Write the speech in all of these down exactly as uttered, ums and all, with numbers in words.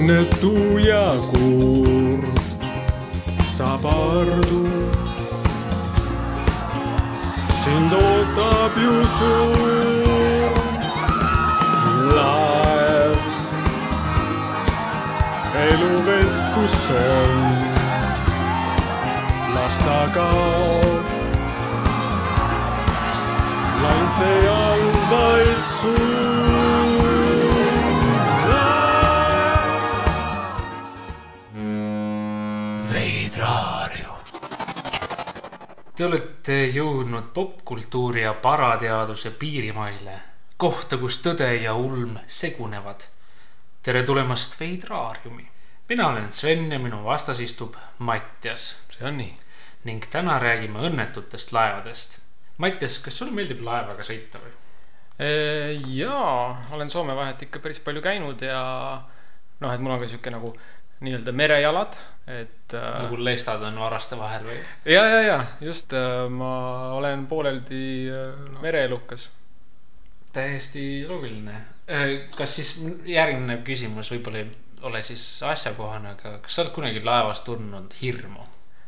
õnnetu ja kuur saab ardu. Sind ootab ju suur laev, eluvest, kus on lasta kaob. Lainte all vaid suur laev. Veidraarium. Te olete jõudnud popkultuuri ja parateaduse piirimaile, kohta, kus tõde ja ulm segunevad. Tere tulemast Veidraariumi. Mina olen Sven ja minu vastas istub Mattias. See on nii. Ning täna räägime õnnetutest laevadest. Mattias, kas sulle meeldib laevaga sõita või? Jaa, olen Soome vahet ikka päris palju käinud ja noh, et mul on ka siuke nagu nii-öelda merejalad, et nagu lestad on varaste vahel või? Ja, ja, ja, just ma olen pooleldi mereelukas. Täiesti loogiline. Kas siis järgmine küsimus võib-olla ei ole siis asjakohane, aga kas sa oled kunagi laevas tundnud hirmu?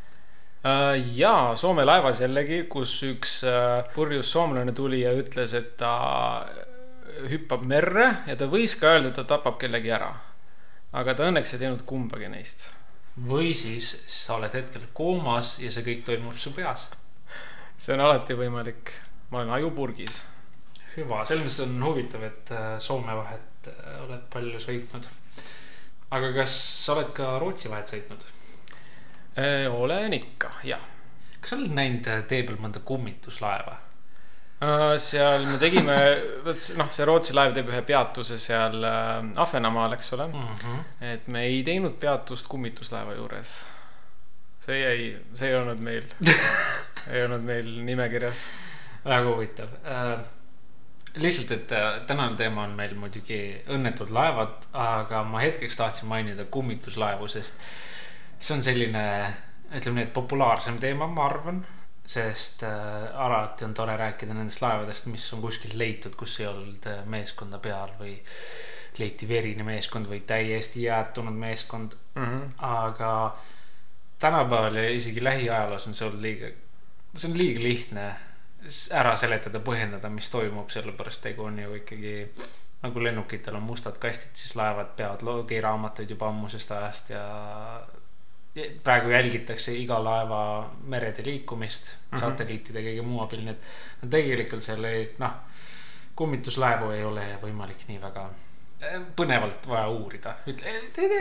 Jaa, Soome laevas jällegi, kus üks purjus soomlane tuli ja ütles, et ta hüppab merre ja ta võis ka öelda, et ta tapab kellegi ära. Aga ta õnneks ei teinud kumbagi neist. Või siis sa oled hetkel koomas ja see kõik toimub su peas. See on alati võimalik. Ma olen ajupurgis. Hüva, selles on huvitav, et Soome vahet oled palju sõitnud. Aga kas sa oled ka Rootsi vahet sõitnud? Olen ikka, jah. Kas sa oled näinud tee peal mõnda kummituslaeva? Seal me tegime, noh, see Rootsi laev teeb ühe peatuse seal Ahvenamaal, eks ole. Mm-hmm. Et me ei teinud peatust kummituslaeva juures. See ei, see ei olnud meil, ei olnud meil nimekirjas. Väga huvitav. Lihtsalt, et tänane teema on meil muidugi õnnetud laevad, aga ma hetkeks tahtsin mainida kummituslaevu, sest see on selline, ütleme nii, et populaarsem teema, ma arvan, sest äh, alati on tore rääkida nendest laevadest, mis on kuskil leitud, kus ei olnud meeskonda peal või leiti verine meeskond või täiesti jäätunud meeskond. Mm-hmm. Aga tänapäeval ja isegi lähiajaloos on see olnud liiga, see on liiga lihtne ära seletada, põhjendada, mis toimub, sellepärast tegu on ju ikkagi nagu lennukitel on mustad kastid, siis laevad peavad logiraamatuid juba ammusest ajast ja praegu jälgitakse iga laeva merede liikumist, mm-hmm. satelliitide kõige muu abil, nii et tegelikult seal ei, noh, kummituslaevu ei ole võimalik nii väga põnevalt vaja uurida. Ütle,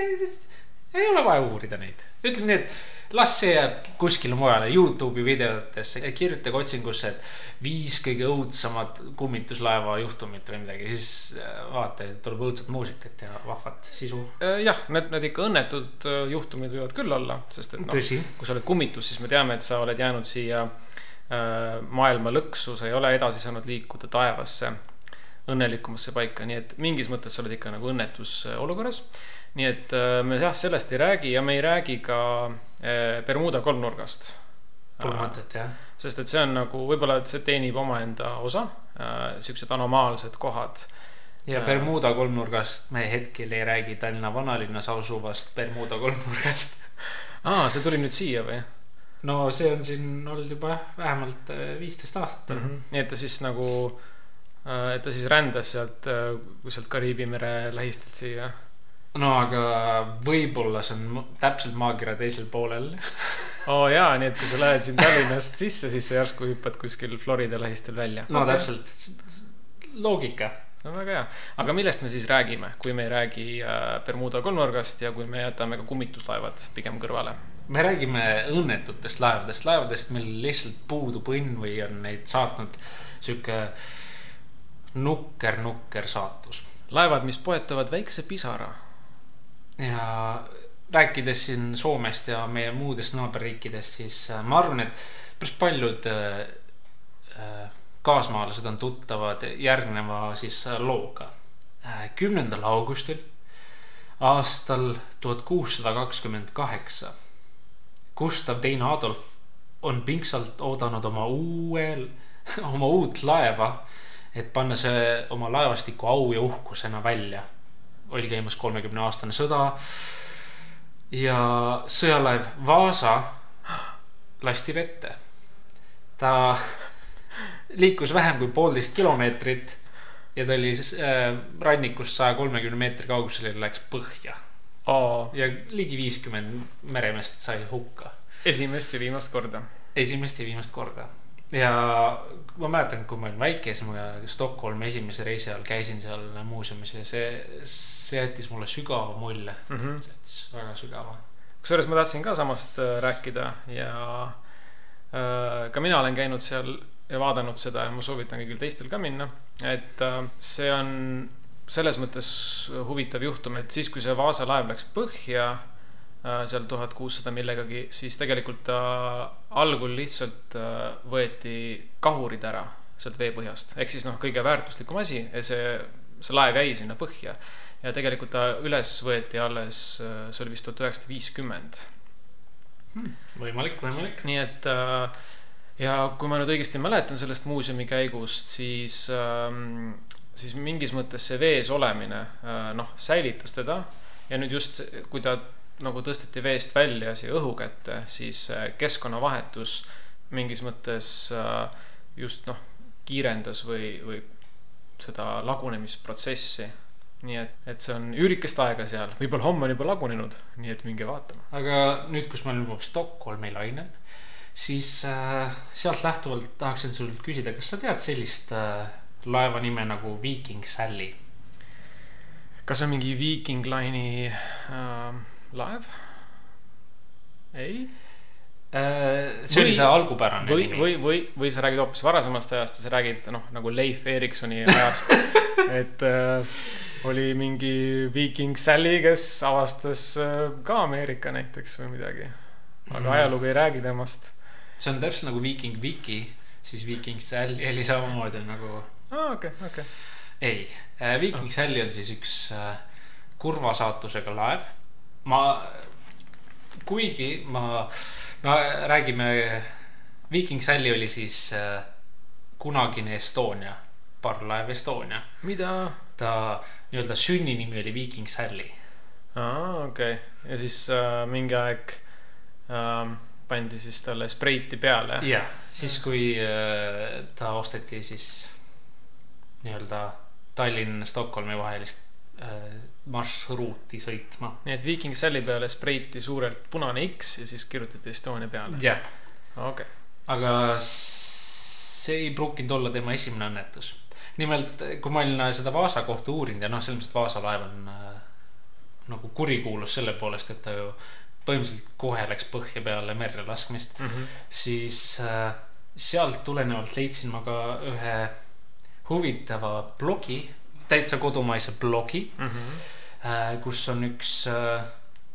ei ole vaja uurida neid. Ütleme nii, et las see jääb kuskile mujale YouTube'i videotesse ja kirjutage otsingusse, et viis kõige õudsamad kummituslaeva juhtumit või midagi, siis vaata, et tuleb õudsat muusikat ja vahvat sisu. Jah, need, need ikka õnnetud juhtumid võivad küll olla, sest et no, kui sa oled kummitus, siis me teame, et sa oled jäänud siia maailma lõksu, sa ei ole edasi saanud liikuda taevasse õnnelikumasse paika, nii et mingis mõttes sa oled ikka nagu õnnetus olukorras. Nii et me jah, sellest ei räägi ja me ei räägi ka Bermuda kolmnurgast. Mõtet, jah. Sest et see on nagu, võib-olla et see teenib omaenda osa, siuksed anomaalsed kohad. Ja Bermuda kolmnurgast me hetkel ei räägi Tallinna vanalinnas asuvast Bermuda kolmnurgast. Aa, see tuli nüüd siia või? No see on siin olnud juba vähemalt viisteist aastat. Mm-hmm. Nii et ta siis nagu, et ta siis rändas sealt, sealt Kariibi mere lähistelt siia. No aga võib-olla see on täpselt maakera teisel poolel. Oo jaa, nii et kui sa lähed siin Tallinnast sisse, siis sa järsku hüppad kuskil Florida lähistel välja. No okay. Täpselt, loogika. See on väga hea. Aga millest me siis räägime, kui me ei räägi Bermuda kolmnurgast ja kui me jätame ka kummituslaevad pigem kõrvale? Me räägime õnnetutest laevadest, laevadest, mil lihtsalt puudub õnn või on neid saatnud siuke nukker-nukker saatus. Laevad, mis poetavad väikse pisara. Ja rääkides siin Soomest ja meie muudest naaberriikidest, siis ma arvan, et päris paljud kaasmaalased on tuttavad järgneva siis looga. kümnendal augustil aastal tuhat kuussada kakskümmend kaheksa Gustav teine Adolf on pingsalt oodanud oma uuel, oma uut laeva, et panna see oma laevastiku au ja uhkusena välja. oli käimas kolmekümne aastane sõda ja sõjalaev Vaasa lasti vette. Ta liikus vähem kui poolteist kilomeetrit ja ta oli rannikust saja kolmekümne meetri kaugusel ja läks põhja. Aa. Ja ligi viiskümmend meremest sai hukka. Esimest ja viimast korda. Esimest ja viimast korda. Ja ma mäletan, kui ma olin väike, siis ma Stockholmi esimese reisi ajal käisin seal muuseumis ja see, see jättis mulle sügava mulje. Mm-hmm. See jättis väga sügava. Kusjuures ma tahtsin ka samast rääkida ja äh, ka mina olen käinud seal ja vaadanud seda ja ma soovitan kõigil teistel ka minna. Et äh, see on selles mõttes huvitav juhtum, et siis, kui see Vaasa laev läks põhja äh, seal tuhat kuussada millegagi, siis tegelikult ta algul lihtsalt äh, võeti kahurid ära sealt veepõhjast. Ehk siis noh, kõige väärtuslikum asi ja see, see laev jäi sinna põhja. Ja tegelikult ta üles võeti alles, see oli vist tuhat üheksasada viiskümmend. Hmm, võimalik, võimalik. Nii et ja kui ma nüüd õigesti mäletan sellest muuseumi käigust, siis, siis mingis mõttes see vees olemine noh, säilitas teda ja nüüd just kui ta nagu tõsteti veest välja siia õhu kätte, siis keskkonnavahetus mingis mõttes just noh, kiirendas või, või seda lagunemisprotsessi. Nii et, et see on üürikest aega seal. Võibolla homme on juba lagunenud, nii et minge vaatama. Aga nüüd, kus ma olen juba Stockholmi lainel, siis äh, sealt lähtuvalt tahaksin sult küsida, kas sa tead sellist äh, laeva nime nagu Viking Sally? Kas on mingi Viking Line'i äh, laev? Ei? Äh, see oli ta algupärane või, nimi. Või, või, või sa räägid hoopis varasemast ajast ja sa räägid noh, nagu Leif Erikssoni ajast, et äh, oli mingi Viking Sally, kes avastas äh, ka Ameerika näiteks või midagi. Aga mm. ajalugu ei räägi temast. See on täpselt nagu Viking Viki, siis Viking Sally oli samamoodi nagu... Ah, okei, okay, okei. Okay. Ei, äh, Viking ah. Sally on siis üks äh, kurva saatusega laev. Ma, kuigi ma... No räägime, Viking Sally oli siis äh, kunagine Estonia, parvlaev Estonia. Mida? Ta nii-öelda sünninimi oli Viking Sally. Aa, okei. Okay. Ja siis äh, mingi aeg äh, pandi siis talle spreiti peale. Ja, siis kui äh, ta osteti siis nii-öelda Tallinn-Stockholmi vahelist äh, marsruuti sõitma. Nii et Viking Sally peale spreiti suurelt punane X ja siis kirjutati Estonia peale. Jah. Okay. Aga see ei pruukinud olla tema esimene õnnetus. Nimelt, kui ma olin seda Vaasa kohta uurinud ja noh, sellepärast Vaasa laev on äh, nagu kurikuulus selle poolest, et ta ju põhimõtteliselt kohe läks põhja peale merre laskmist, mm-hmm. siis äh, sealt tulenevalt leidsin ma ka ühe huvitava blogi, täitsa kodumaise blogi, mm-hmm. äh, kus on üks äh,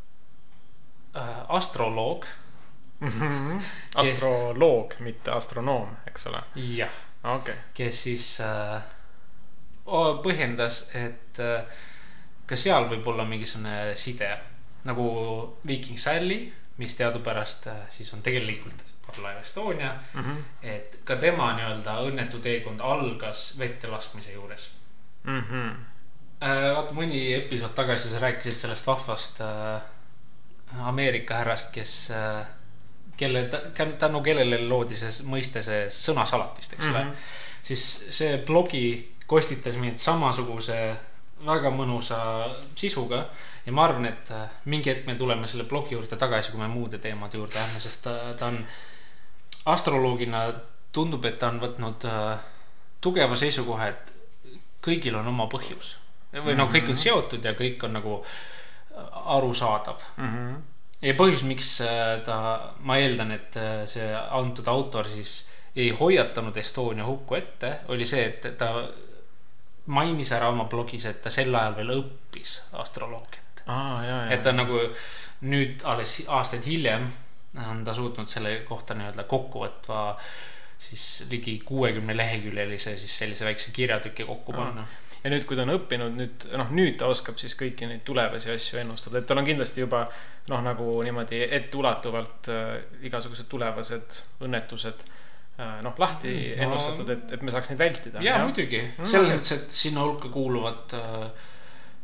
äh, astroloog. Mm-hmm. Astroloog, kes... mitte astronoom, eks ole? Jah. Okay. Kes siis äh, põhjendas, et äh, ka seal võib olla mingisugune side nagu Viking Sally, mis teadupärast äh, siis on tegelikult parvlaev Estonia, mm-hmm. et ka tema nii-öelda õnnetu teekond algas vette laskmise juures. Mm-hmm. äh, vaata, mõni episood tagasi sa rääkisid sellest vahvast äh, Ameerika härrast, kes äh, kelle, tänu kellele loodi see mõiste see sõnasalatist, eks ole, mm-hmm. siis see blogi kostitas mind samasuguse väga mõnusa sisuga ja ma arvan, et mingi hetk me tuleme selle blogi juurde tagasi, kui me muude teemade juurde lähme, sest ta, ta on astroloogina tundub, et ta on võtnud uh, tugeva seisukoha, et kõigil on oma põhjus või mm-hmm. no kõik on seotud ja kõik on nagu arusaadav. Mm-hmm. Ja põhjus, miks ta, ma eeldan, et see antud autor siis ei hoiatanud Estonia hukku ette, oli see, et ta mainis ära oma blogis, et ta sel ajal veel õppis astroloogiat. Ah, jah, jah. Et ta nagu nüüd alles aastaid hiljem on ta suutnud selle kohta nii-öelda kokkuvõtva siis ligi kuuekümne leheküljelise siis sellise väikse kirjatüki kokku panna. Ah. Ja nüüd, kui ta on õppinud, nüüd, noh, nüüd ta oskab siis kõiki neid tulevasi asju ennustada, et tal on kindlasti juba noh, nagu niimoodi etteulatuvalt äh, igasugused tulevased õnnetused äh, noh, lahti no. ennustatud, et, et me saaks neid vältida. Jaa, ja? Muidugi. Selles mõttes, et sinna hulka kuuluvad äh,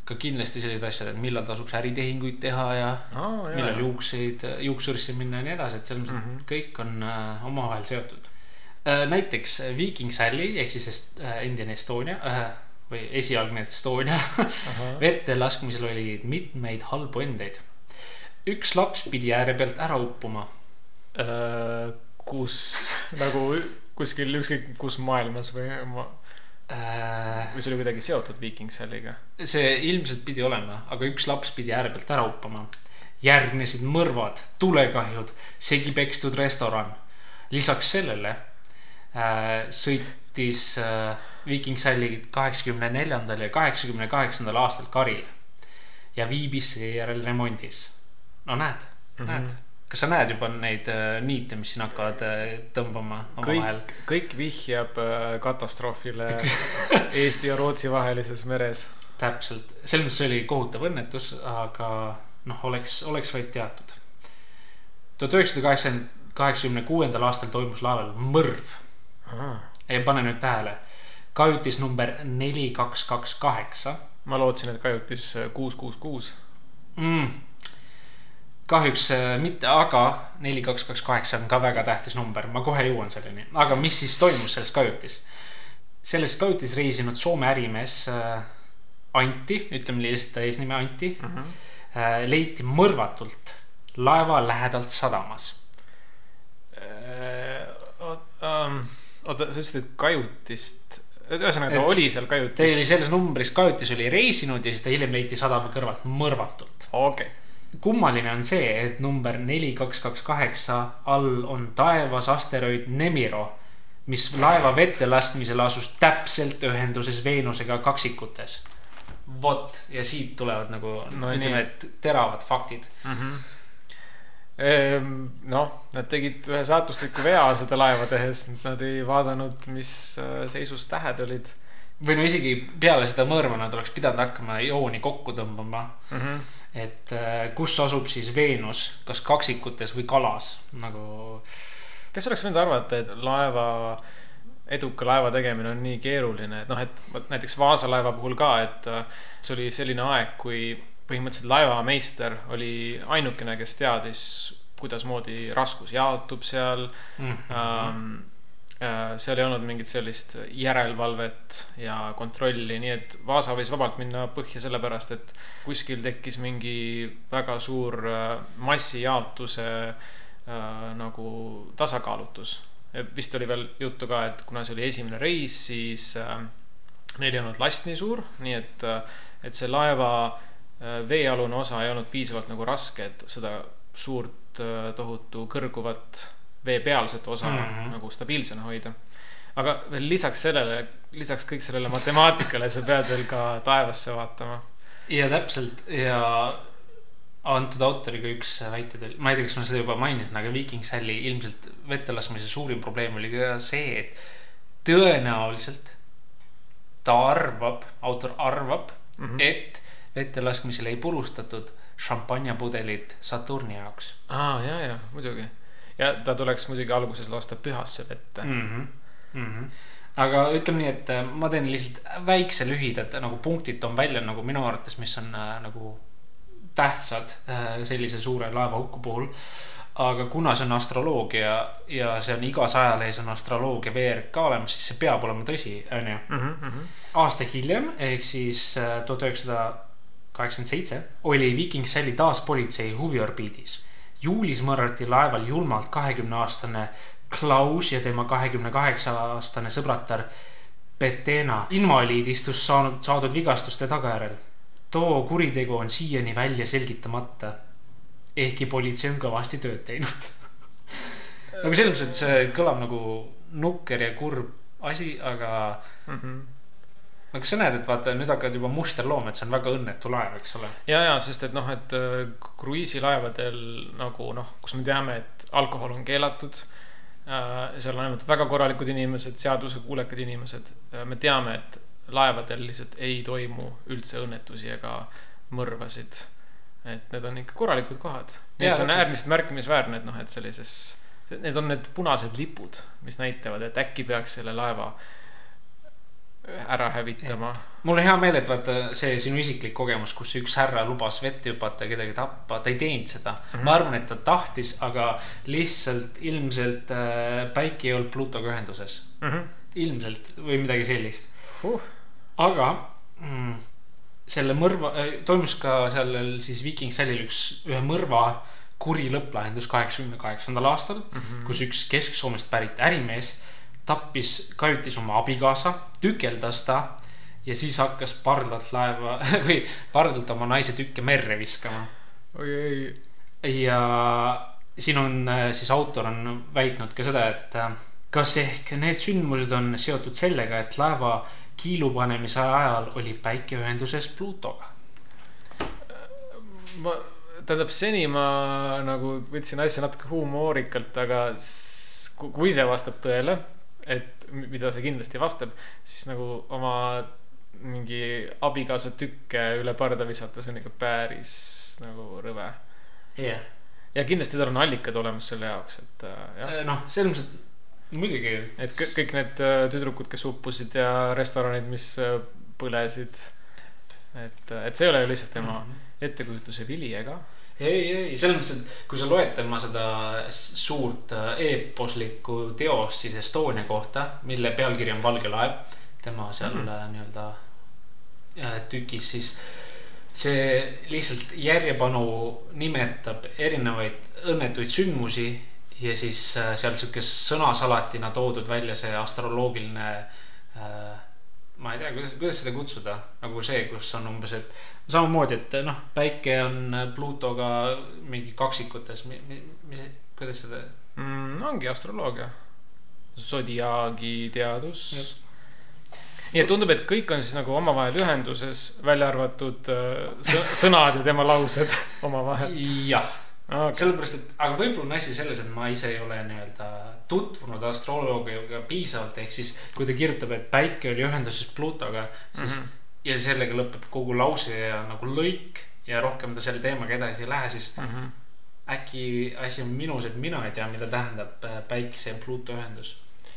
ka kindlasti sellised asjad, et millal tasuks äritehinguid teha ja oh, jah, millal juukseid, juuksurisse minna ja nii edasi, et selles mõttes mm -hmm. kõik on äh, omavahel seotud. Äh, näiteks Viking Sally, ehk siis äh, endine Estonia äh, või esialgne Estonia vette laskmisel oli mitmeid halbu endeid. Üks laps pidi ääre pealt ära uppuma. Äh, kus nagu kuskil ükskõik kus maailmas või ma... või see oli kuidagi seotud Viking Sallyga? See ilmselt pidi olema, aga üks laps pidi ääre pealt ära uppama. Järgnesid mõrvad, tulekahjud, segi pekstud restoran. Lisaks sellele äh, sõitis äh, Viking Sally kaheksakümne neljandal ja kaheksakümne kaheksandal aastal karile ja viibis seejärel remondis. No näed, mm -hmm. näed. Kas sa näed juba neid äh, niite, mis siin hakkavad äh, tõmbama oma kõik, vahel? Kõik vihjab äh, katastroofile Eesti ja Rootsi vahelises meres. Täpselt. Selles mõttes oli kohutav õnnetus, aga noh, oleks, oleks vaid teatud. tuhat üheksasada kaheksakümne kuuendal aastal toimus laeval mõrv. Aha. Ei, pane nüüd tähele. Kajutis number neli kaks kaks kaheksa. Ma lootsin, et kajutis kuus kuus kuus. Mm. Kahjuks mitte, aga neli kaks kaks kaheksa on ka väga tähtis number. Ma kohe jõuan selleni. Aga mis siis toimus selles kajutis? Selles kajutis reisinud Soome ärimees Antti, ütleme lihtsalt eesnime Antti, uh -huh. leiti mõrvatult laeva lähedalt sadamas. Oota, sa ütlesid, et kajutist... Ühesõnaga, ta oli seal kajutis. Ta oli selles numbris kajutis oli reisinud ja siis ta hiljem leiti sadama kõrvalt mõrvatult. Okei. Okay. Kummaline on see, et number neli kaks kaks kaheksa all on taevas asteroid Nemiro, mis laeva vette laskmisel asus täpselt ühenduses Veenusega kaksikutes. Vot, ja siit tulevad nagu no, ütleme, et teravad faktid. Mm-hmm. Ehm, noh, nad tegid ühe saatusliku vea seda laeva tehes. Nad ei vaadanud, mis seisus tähed olid. Või no isegi peale seda mõrva nad oleks pidanud hakkama jooni kokku tõmbama. Mm-hmm. Et kus asub siis Veenus, kas kaksikutes või kalas nagu... Kes oleks võinud arvata, et laeva, eduka laeva tegemine on nii keeruline, et noh, et näiteks Vaasa laeva puhul ka, et see oli selline aeg, kui põhimõtteliselt laevameister oli ainukene, kes teadis, kuidas moodi raskus jaotub seal. Mm-hmm. Ähm, seal ei olnud mingit sellist järelvalvet ja kontrolli, nii et Vaasa võis vabalt minna põhja sellepärast, et kuskil tekkis mingi väga suur massijaotuse äh, nagu tasakaalutus. Vist oli veel juttu ka, et kuna see oli esimene reis, siis äh, neil ei olnud last nii suur, nii et, et see laeva äh, veealune osa ei olnud piisavalt nagu raske, et seda suurt äh, tohutu kõrguvat veepealset osa mm-hmm. nagu stabiilsena hoida. Aga veel lisaks sellele, lisaks kõik sellele matemaatikale sa pead veel ka taevasse vaatama. Ja täpselt, ja antud autoriga üks väited, ma ei tea, kas ma seda juba mainisin, aga Viking Sally ilmselt vettelasmise suurim probleem oli ka see, et tõenäoliselt ta arvab, autor arvab, mm-hmm. et vettelaskmisel ei purustatud šampanjapudelit Saturni jaoks. Aa, jaa, jaa, muidugi. Ja ta tuleks muidugi alguses lasta pühasse vette. Mm-hmm. Mm-hmm. Aga ütleme nii, et ma teen lihtsalt väikse lühidad nagu punktid on välja nagu minu arvates, mis on äh, nagu tähtsad äh, sellise suure laeva hukku puhul. Aga kuna see on astroloogia ja see on igas ajalehes on astroloogia V R K olemas, siis see peab olema tõsi, on ju. Mm-hmm. Aasta hiljem, ehk siis äh, tuhat üheksasada kaheksakümmend seitse oli Viking Sally taas politsei huviorbiidis. Juulis mõrrati laeval julmalt kahekümne aastane Klaus ja tema kahekümne kaheksa aastane sõbratar Betena invaliidistus saanud, saadud vigastuste tagajärel. Too kuritegu on siiani välja selgitamata, ehkki politsei on kõvasti tööd teinud. Nagu selles, et see kõlab nagu nukker ja kurb asi, aga mm-hmm. aga sa näed, et vaata, nüüd hakkad juba musterloom, et see on väga õnnetu laev, eks ole? Ja, ja, sest et noh, et kruiisilaevadel nagu noh, kus me teame, et alkohol on keelatud, seal on ainult väga korralikud inimesed, seaduse kuulekad inimesed. Me teame, et laevadel lihtsalt ei toimu üldse õnnetusi ega mõrvasid. Et need on ikka korralikud kohad. Ja see on äärmist märkimisväärne, et noh, et sellises, need on need punased lipud, mis näitavad, et äkki peaks selle laeva ära hävitama. Mul on hea meel, et vaata see sinu isiklik kogemus, kus üks härra lubas vett hüpata ja kedagi tappa, ta ei teinud seda. Mm-hmm. Ma arvan, et ta tahtis, aga lihtsalt ilmselt äh, päike ei olnud Pluutoga ühenduses. Mm-hmm. Ilmselt või midagi sellist. Uh. Aga mm, selle mõrva, toimus ka sellel siis Viking Sallil üks ühe mõrva kuri lõpplahendus kaheksakümne kaheksandal aastal, mm-hmm. kus üks Kesk-Soomest pärit ärimees tappis, kajutis oma abikaasa, tükeldas ta ja siis hakkas pardalt laeva või pardalt oma naise tükke merre viskama. Oi, ei. Ja siin on siis autor on väitnud ka seda, et kas ehk need sündmused on seotud sellega, et laeva kiilupanemise ajal oli päike ühenduses Pluutoga? Ma, tähendab, seni ma nagu võtsin asja natuke humoorikalt, aga kui see vastab tõele, et mida see kindlasti vastab, siis nagu oma mingi abikaasa tükke üle parda visata, see on ikka päris nagu rõve. Yeah. Ja kindlasti tal on allikad olemas selle jaoks, et jah. Noh, selmas, et muidugi. Et kõik need tüdrukud, kes uppusid ja restoranid, mis põlesid, et, et see ei ole ju lihtsalt tema mm-hmm. ettekujutuse vili, ega? Ei, ei, selles mõttes, et kui sa loed tema seda suurt eeposlikku teost siis Estonia kohta, mille pealkiri on Valge laev, tema seal mm-hmm. nii-öelda tükis, siis see lihtsalt järjepanu nimetab erinevaid õnnetuid sündmusi ja siis seal siukes sõnasalatina toodud välja see astroloogiline äh, ma ei tea, kuidas, kuidas seda kutsuda, nagu see, kus on umbes, et samamoodi, et noh, päike on Pluutoga mingi kaksikutes, mi, mi, mis, kuidas seda mm, ongi astroloogia, zodiaagi teadus. Nii et tundub, et kõik on siis nagu omavahel ühenduses, välja arvatud sõnad ja tema laused omavahel. Jah, okay. Sellepärast, et aga võib-olla on asi selles, et ma ise ei ole nii-öelda tutvunud astroloogiaga piisavalt, ehk siis kui ta kirjutab, et päike oli ühenduses Pluutoga, siis mm-hmm. ja sellega lõpeb kogu lause ja nagu lõik ja rohkem ta selle teemaga edasi ei lähe, siis mm-hmm. äkki asi on minus, et mina ei tea, mida tähendab päikse ja Pluuto ühendus.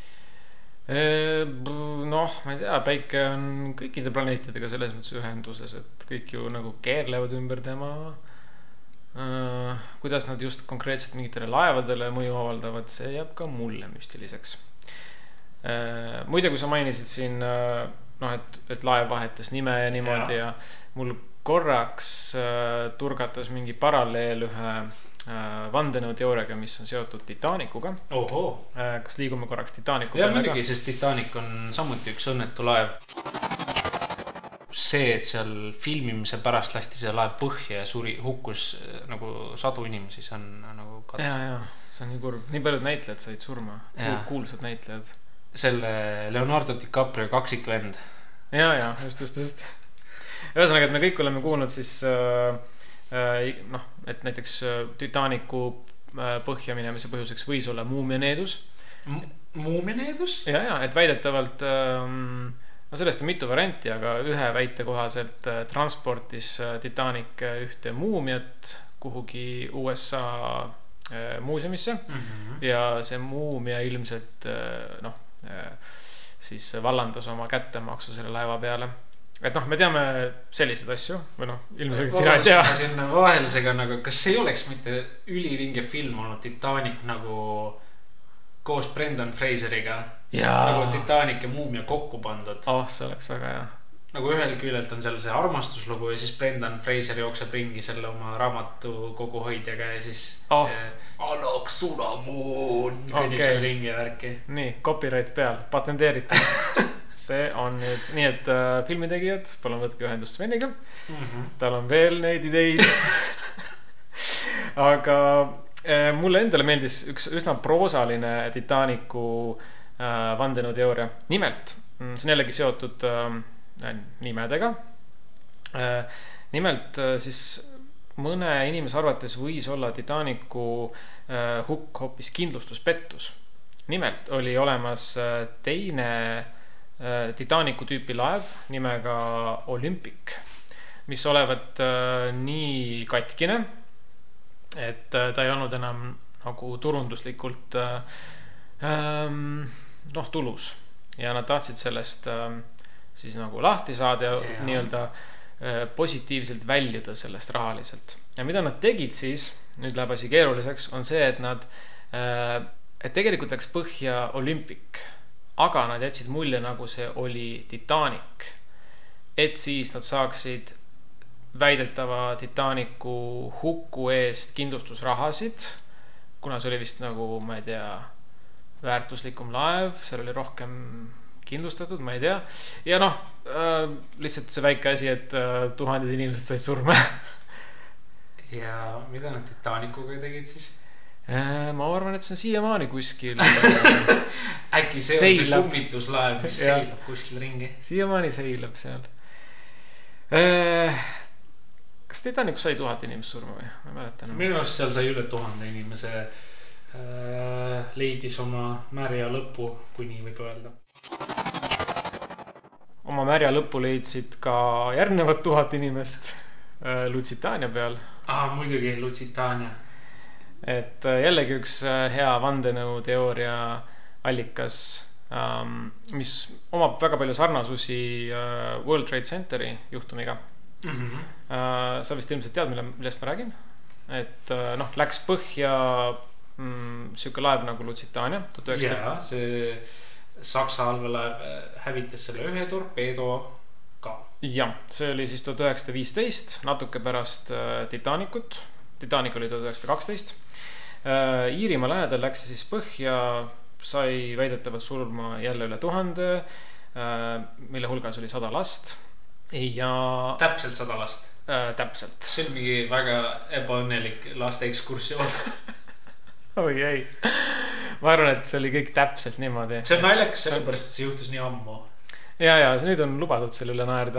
Noh, ma ei tea, päike on kõikide planeetidega selles mõttes ühenduses, et kõik ju nagu keerlevad ümber tema. Uh, kuidas nad just konkreetselt mingitele laevadele mõju avaldavad, see jääb ka mulle müstiliseks. Uh, muide, kui sa mainisid siin, uh, noh, et, et laev vahetas nime ja niimoodi ja, ja mul korraks uh, turgatas mingi paralleel ühe uh, vandenõuteooriaga, mis on seotud Titanicuga. Oho. Uh, kas liigume korraks Titanicu ja, peale? Ja muidugi, sest Titanic on samuti üks õnnetu laev. See, et seal filmimise pärast lasti see laev põhja ja suri, hukkus nagu sadu inimesi, see on nagu katus. Ja, ja, see on nii kurb. Nii paljud näitlejad said surma. Kuulsad näitlejad. Selle Leonardo DiCaprio kaksikvend. Ja, ja, just, just, just. Ühesõnaga, et me kõik oleme kuulnud siis äh, noh, et näiteks Titanicu põhja minemise põhjuseks võis olla muumianeedus. M- muumianeedus? Ja, ja, et väidetavalt ähm, no sellest on mitu varianti, aga ühe väite kohaselt transportis Titanic ühte muumiat kuhugi U S A muuseumisse mm-hmm. ja see muumia ilmselt noh, siis vallandas oma kättemaksu selle laeva peale. Et noh, me teame selliseid asju või noh, ilmselt sina ei tea. Sinna vahelisega nagu, kas ei oleks mitte ülivinge film olnud Titanic nagu koos Brendan Fraseriga ja. Nagu Titanic ja muumia kokku pandud. Oh, see oleks väga hea. Nagu ühel küljelt on seal see armastuslugu ja siis Brendan Fraser jookseb ringi selle oma raamatu koguhoidjaga ja siis oh. see annaks sunamuun kõnnib okay. Selle ringi ja värki. Nii, copyright peal, patenteeritud. See on nüüd, nii et äh, filmitegijad, palun võtke ühendust Sveniga. Mm-hmm. Tal on veel neid ideid. Aga mulle endale meeldis üks üsna proosaline Titanicu äh, vandenõuteooria. Nimelt, see on jällegi seotud äh, nimedega. Äh, nimelt äh, siis mõne inimese arvates võis olla Titanicu äh, hukk hoopis kindlustuspettus. Nimelt oli olemas äh, teine äh, Titanicu tüüpi laev nimega Olympic, mis olevat äh, nii katkine, et ta ei olnud enam nagu turunduslikult ähm, noh, tulus ja nad tahtsid sellest ähm, siis nagu lahti saada ja yeah. nii-öelda positiivselt väljuda sellest rahaliselt. Ja mida nad tegid siis, nüüd läheb asi keeruliseks, on see, et nad, et tegelikult läks põhja Olympic, aga nad jätsid mulje, nagu see oli Titanic, et siis nad saaksid väidetava Titanicu hukku eest kindlustusrahasid, kuna see oli vist nagu, ma ei tea, väärtuslikum laev, seal oli rohkem kindlustatud, ma ei tea. Ja noh, äh, lihtsalt see väike asi, et äh, tuhanded inimesed said surma. Ja mida nad Titanicuga tegid siis? Äh, ma arvan, et see on siiamaani kuskil. Äkki see seilab. On see kummituslaev, mis seilab kuskil ringi? Siiamaani seilab seal. Äh, kas Titanicu sai tuhat inimest surma või? Ma mäletan. Minu arust seal sai üle tuhande inimese äh, leidis oma märja lõppu, kui nii võib öelda. Oma märja lõppu leidsid ka järgnevad tuhat inimest Lusitaania peal. Ah, muidugi Lusitaania. Et jällegi üks hea vandenõuteooria allikas, mis omab väga palju sarnasusi World Trade Centeri juhtumiga. Mm-hmm. Sa vist ilmselt tead, millest ma räägin? Et noh, läks põhja mm, siuke laev nagu Lusitaania. Jaa, see Saksa allvelaev hävitas selle ühe torpeedo ka. Ja, see oli siis tuhat üheksasada viisteist, natuke pärast Titanicut. Titanic oli tuhat üheksasada kaksteist. Iirimaa lähedal läks siis põhja, sai väidetavalt surma jälle üle tuhande, mille hulgas oli sada last. Ja... Täpselt sada last? Äh, täpselt. See on mingi väga ebaõnnelik laste ekskursioon. Oi ei, ma arvan, et see oli kõik täpselt niimoodi. See on naljakas, sellepärast see juhtus nii ammu. Ja, ja, nüüd on lubatud selle üle naerda.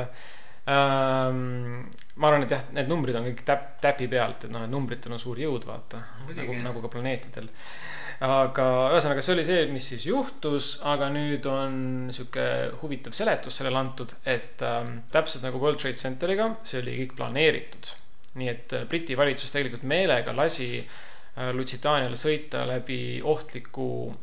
Ähm, ma arvan, et jah, need numbrid on kõik täp, täpi pealt, et noh, et numbritel on suur jõud, vaata, nagu, nagu ka planeetidel. Aga ühesõnaga, see oli see, mis siis juhtus, aga nüüd on siuke huvitav seletus sellele antud, et ähm, täpselt nagu World Trade Centeriga, see oli kõik planeeritud. Nii et Briti valitsus tegelikult meelega lasi Lusitaaniale sõita läbi ohtliku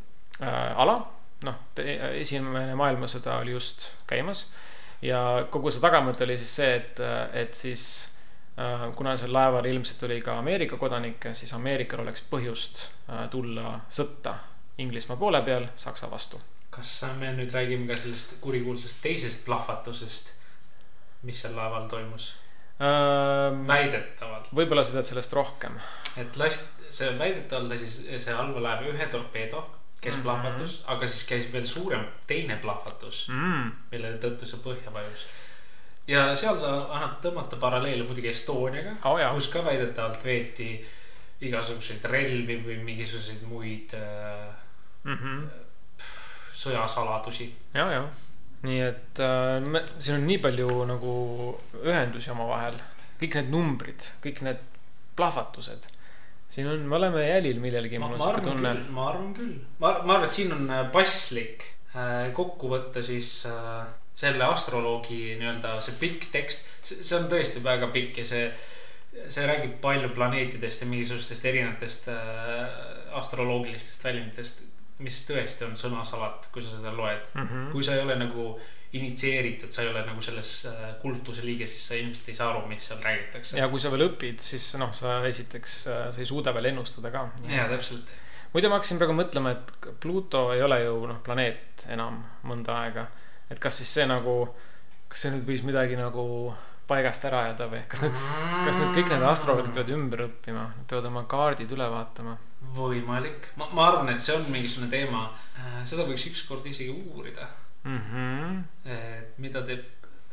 äh, ala. Noh, esimene maailmasõda oli just käimas. Ja kogu see tagamõte oli siis see, et, et siis äh, kuna seal laeval ilmselt oli ka Ameerika kodanikke, siis Ameerikal oleks põhjust äh, tulla sõtta Inglismaa poole peal Saksa vastu. Kas me nüüd räägime ka sellest kurikuulsast teisest plahvatusest, mis seal laeval toimus? Ähm, väidetavalt. Võib-olla sa tead sellest rohkem. Et last, see väidetavalt siis see allvelaev ühe torpeedo, kes mm-hmm. plahvatus, aga siis käis veel suurem teine plahvatus, mm. mille tõttu see põhja vajus. Ja seal sa annab tõmmata paralleele muidugi Estoniaga, oh, kus ka väidetavalt veeti igasuguseid relvi või mingisuguseid muid mm-hmm. sõjasaladusi. Ja, ja. Nii et äh, me, siin on nii palju nagu ühendusi oma vahel. Kõik need numbrid, kõik need plahvatused. Siin on, me oleme jälil millelgi. Ma, ma, arvan küll, ma arvan küll. Ma, ma arvan, et siin on paslik äh, kokku võtta siis äh, selle astroloogi nii-öelda see pikk tekst. See, see on tõesti väga pikk ja see, see räägib palju planeetidest ja mingisugustest erinevatest äh, astroloogilistest väljenditest, mis tõesti on sõnasalat, kui sa seda loed. Mm-hmm. Kui sa ei ole nagu initseeritud, sa ei ole nagu selles kultuse liige, siis sa ilmselt ei saa aru, mis seal räägitakse. Ja kui sa veel õpid, siis noh, sa esiteks, sa ei suuda veel ennustada ka. Ja, täpselt. Muide, ma hakkasin praegu mõtlema, et Pluto ei ole ju noh, planeet enam mõnda aega. Et kas siis see nagu, kas see nüüd võis midagi nagu paigast ära jääda või? Kas nüüd, kas nüüd kõik need astroloogid peavad ümber õppima? Nad peavad oma kaardid üle vaatama? Võimalik. Ma, ma arvan, et see on mingisugune teema. Seda võiks ükskord isegi uurida. Mm-hmm. Et mida teeb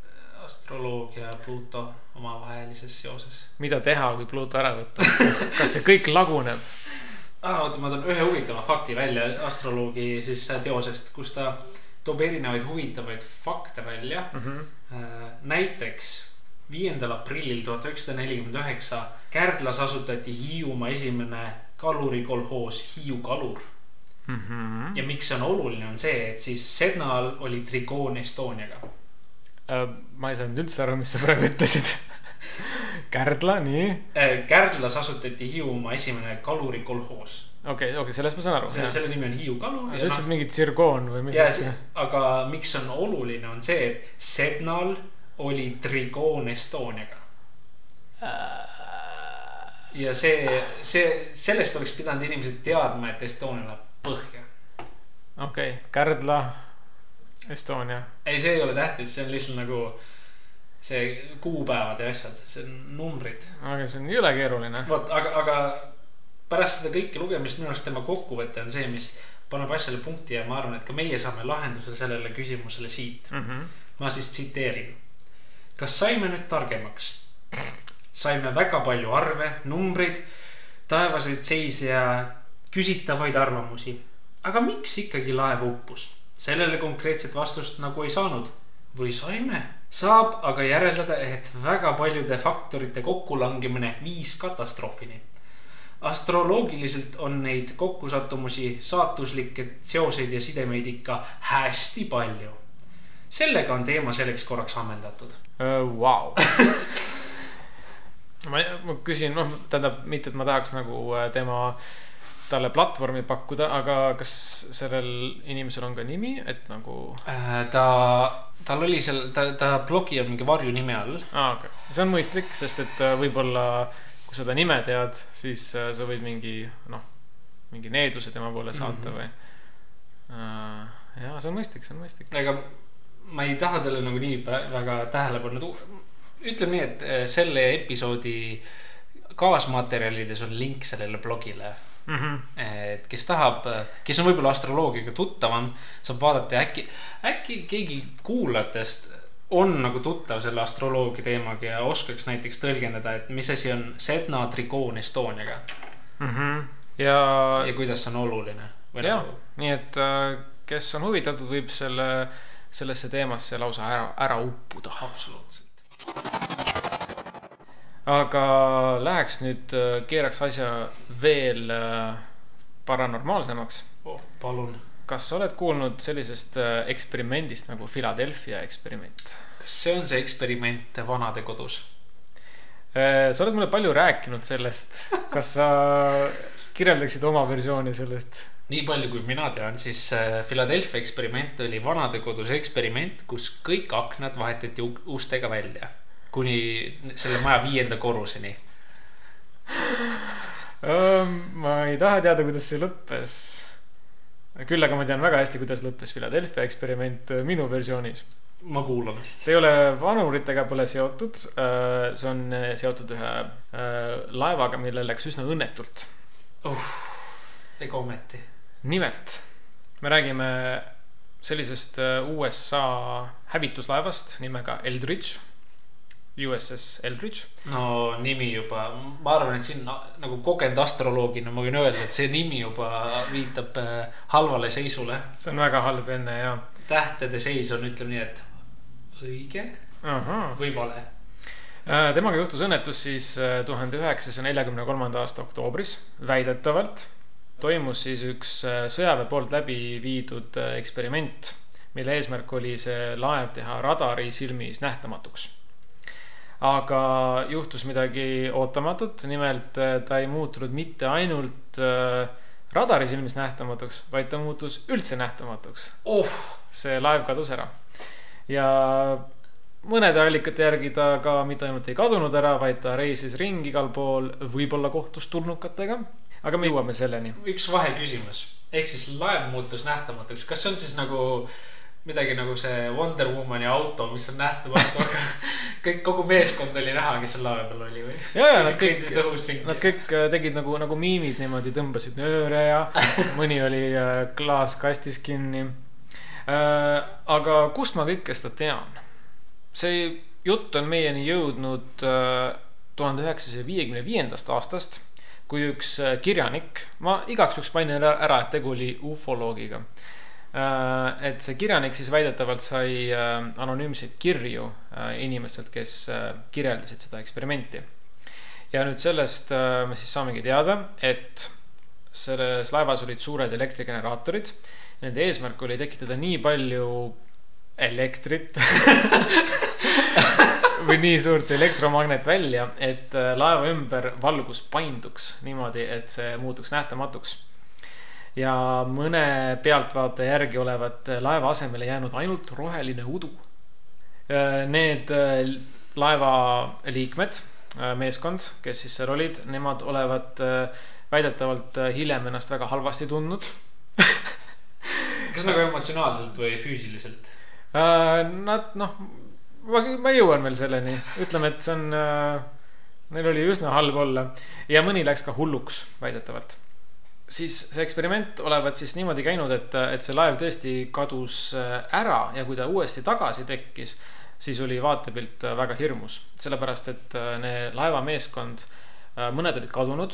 astroloogia ja Pluto omavahelises seoses? Mida teha, kui Pluto ära võtta? Kas, kas see kõik laguneb? Ah, oota, ma toon ühe huvitava fakti välja astroloogi siis teosest, kus ta toob erinevaid huvitavaid fakte välja. Mm-hmm. Näiteks viiendal aprillil tuhat üheksasada nelikümmend üheksa Kärdlas asutati Hiiumaa esimene kalurikolhoos Hiiu kalur. Mm-hmm. Ja miks see on oluline on see, et siis Sednal oli trigoon Estoniaga. äh, Ma ei saanud üldse aru, mis sa praegu ütlesid. Kärdla, nii. Kärdlas asutati Hiiumaa esimene kalurikolhoos. Okei, okay, okay, sellest ma saan aru. Selle, selle nimi on Hiiu kalur. Sa ütlesid mingi tsirgoon või mis ja, asja? Aga miks on oluline on see, et Sednal oli trigoon Estoniaga. Ja see, see, sellest oleks pidanud inimesed teadma, et Estonia läheb põhja. Okei, okay, Kärdla, Estonia. Ei, see ei ole tähtis, see on lihtsalt nagu see kuupäevad ja asjad, see on numbrid. Aga see on jõle keeruline. Võt, aga, aga pärast seda kõike lugemist minu arust tema kokkuvõte on see, mis paneb asjale punkti ja ma arvan, et ka meie saame lahenduse sellele küsimusele siit. Mm-hmm. Ma siis tsiteerin. Kas saime nüüd targemaks? Saime väga palju arve, numbreid, taevaseid seise ja küsitavaid arvamusi. Aga miks ikkagi laev uppus? Sellele konkreetset vastust nagu ei saanud. Või saime? Saab aga järeldada, et väga paljude faktorite kokkulangimine viis katastroofini. Astroloogiliselt on neid kokkusattumusi, saatuslikke seoseid ja sidemeid ikka hästi palju. Sellega on teema selleks korraks ammendatud. Uh, wow. ma, ma küsin, noh, tähendab, mitte, et ma tahaks nagu tema talle platvormi pakkuda, aga kas sellel inimesel on ka nimi, et nagu... Ta, tal oli seal, ta, ta blogi on mingi varju nime all. Ah, okay. See on mõistlik, sest et võib-olla kui seda nime tead, siis sa võid mingi, noh, mingi needuse tema poole saata või. Uh, ja, see on mõistlik, see on mõistlik. Aga ma ei taha talle nagu nii väga tähelepanu. Ütleme nii, et selle episoodi kaasmaterjalides on link sellele blogile. Mm-hmm. Et kes tahab, kes on võib-olla astroloogiga tuttavam, saab vaadata ja äkki, äkki keegi kuulajatest on nagu tuttav selle astroloogia teemaga ja oskaks näiteks tõlgendada, et mis asi on Sedna trigoon Estoniaga. Mm-hmm. Ja, ja kuidas on oluline. Ja, nagu... nii et kes on huvitatud, võib selle, sellesse teemasse lausa ära, ära uppuda. Absoluutselt. Aga läheks nüüd, keeraks asja veel paranormaalsemaks. Oh, palun. Kas sa oled kuulnud sellisest eksperimendist nagu Philadelphia eksperiment? Kas see on see eksperiment vanade kodus? Sa oled mulle palju rääkinud sellest. Kas sa kirjeldaksid oma versiooni sellest? Nii palju kui mina tean, siis Philadelphia eksperiment oli vanade kodus eksperiment, kus kõik aknad vahetati ustega välja. Kuni selle maja viienda korruseni. Ma ei taha teada, kuidas see lõppes. Küll aga ma tean väga hästi, kuidas lõppes Philadelphia eksperiment minu versioonis. Ma kuulan. See ei ole vanuritega pole seotud. See on seotud ühe laevaga, mille läks üsna õnnetult. Uh, ega ometi. Nimelt, me räägime sellisest U S A hävituslaevast nimega Eldridge. U S S Eldridge. No nimi juba, ma arvan, et siin nagu kogenud astroloogina ma võin öelda, et see nimi juba viitab halvale seisule. See on väga halb enne, jah. Tähtede seis on, ütleme nii, et õige. Aha. Või vale. Temaga juhtus õnnetus siis tuhande üheksasaja neljakümne kolmanda aasta oktoobris väidetavalt. Toimus siis üks sõjaväe poolt läbi viidud eksperiment, mille eesmärk oli see laev teha radari silmis nähtamatuks. Aga juhtus midagi ootamatut, nimelt ta ei muutunud mitte ainult radari silmis nähtamatuks, vaid ta muutus üldse nähtamatuks. Oh. See laev kadus ära. Ja mõnede allikate järgi ta ka mitte ainult ei kadunud ära, vaid ta reisis ringi igal pool, võib-olla kohtus tulnukatega. Aga me jõuame selleni. Üks vahe küsimus. Ehk siis laev muutus nähtamatuks. Kas see on siis nagu... midagi nagu see Wonder Womani auto, mis on nähtamatu, aga kõik, kogu meeskond oli näha, kes seal laeve peal oli või? Ja, ja nad kõik, nad kõik tegid nagu, nagu miimid niimoodi, tõmbasid nööre ja mõni oli klaas kastis kinni. Aga kust ma kõike seda tean? See jutt on meieni jõudnud tuhande üheksasaja viiekümne viiendast aastast, kui üks kirjanik, ma igaks juks painin ära, et tegu oli ufoloogiga. Et see kirjanik siis väidetavalt sai anonüümseid kirju inimestelt, kes kirjeldasid seda eksperimenti. Ja nüüd sellest me siis saamegi teada, et selles laevas olid suured elektrigeneraatorid. Nende eesmärk oli tekitada nii palju elektrit või nii suurt elektromagnet välja, et laeva ümber valgus painduks niimoodi, et see muutuks nähtamatuks. Ja mõne pealtvaate järgi olevat laeva asemele jäänud ainult roheline udu. Need laeva liikmed, meeskond, kes siis seal olid, nemad olevat väidetavalt hiljem ennast väga halvasti tundnud. Kas nagu emotsionaalselt või füüsiliselt? Nad, noh, ma jõuan veel selleni. Ütleme, et see on, neil oli üsna halb olla. Ja mõni läks ka hulluks, väidetavalt. Siis see eksperiment olevat siis niimoodi käinud, et, et see laev tõesti kadus ära ja kui ta uuesti tagasi tekkis, siis oli vaatepilt väga hirmus. Sellepärast, et ne laeva meeskond, mõned olid kadunud.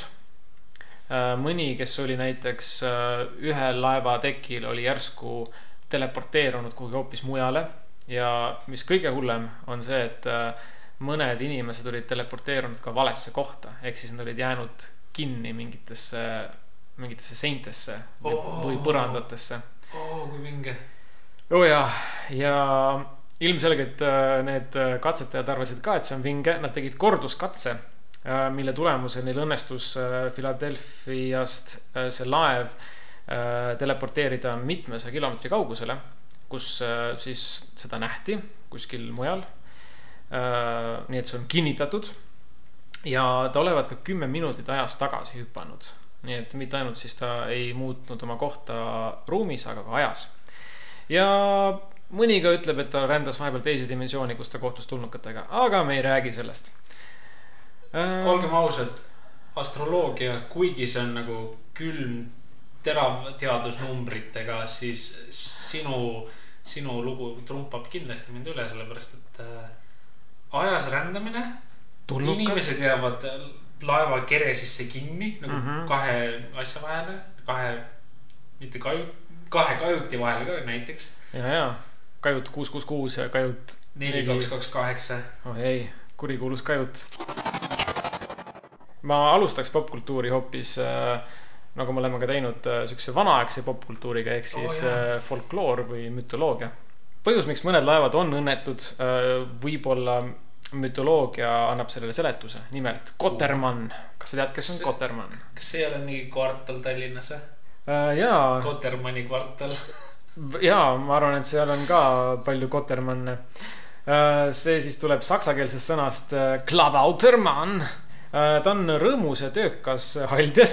Mõni, kes oli näiteks ühe laeva tekil, oli järsku teleporteerunud kuhugi hoopis mujale. Ja mis kõige hullem on see, et mõned inimesed olid teleporteerunud ka valesse kohta. Ehk siis nad olid jäänud kinni mingitesse, mingitesse seintesse või, oh, või põrandatesse. Oo, oh, kui vinge. Oo ja, ja ilmselgelt need katsetajad arvasid ka, et see on vinge. Nad tegid korduskatse, mille tulemusel neil õnnestus Philadelphiast see laev teleporteerida mitmese kilomeetri kaugusele, kus siis seda nähti kuskil mujal. Nii et see on kinnitatud ja ta olevat ka kümme minutit ajas tagasi hüpanud. Nii et mitte ainult siis ta ei muutnud oma kohta ruumis, aga ka ajas. Ja mõni ka ütleb, et ta rändas vahepeal teise dimensiooni, kus ta kohtus tulnukatega, aga me ei räägi sellest. Olgem ausad, astroloogia, kuigi see on nagu külm terav teadusnumbritega, siis sinu, sinu lugu trumpab kindlasti mind üle, sellepärast, et ajas rändamine, tulnukad. Inimesed jäävad laeva kere sisse kinni, nagu mm-hmm. kahe asja vahele, kahe, mitte kajut, kahe kajuti vahele ka näiteks. Ja, ja, kajut kuus kuus kuus ja kajut neli kaks kaks kaheksa. Oh ei, kurikuulus kajut. Ma alustaks popkultuuri hoopis, nagu me oleme ka teinud sükse vanaaegse popkultuuriga, ehk siis oh, folkloor või mütoloogia. Põhjus, miks mõned laevad on õnnetud, võib-olla mütoloogia annab sellele seletuse. Nimelt, Kotermann. Kas sa tead, kes on Kotermann? Kas see ei ole mingi kvartal Tallinnas või? Uh, jaa. Kotermanni kvartal. Jaa, ma arvan, et seal on ka palju Kotermanne. Uh, see siis tuleb saksakeelsest sõnast Klabautermann. Ta on rõõmus ja töökas haldes.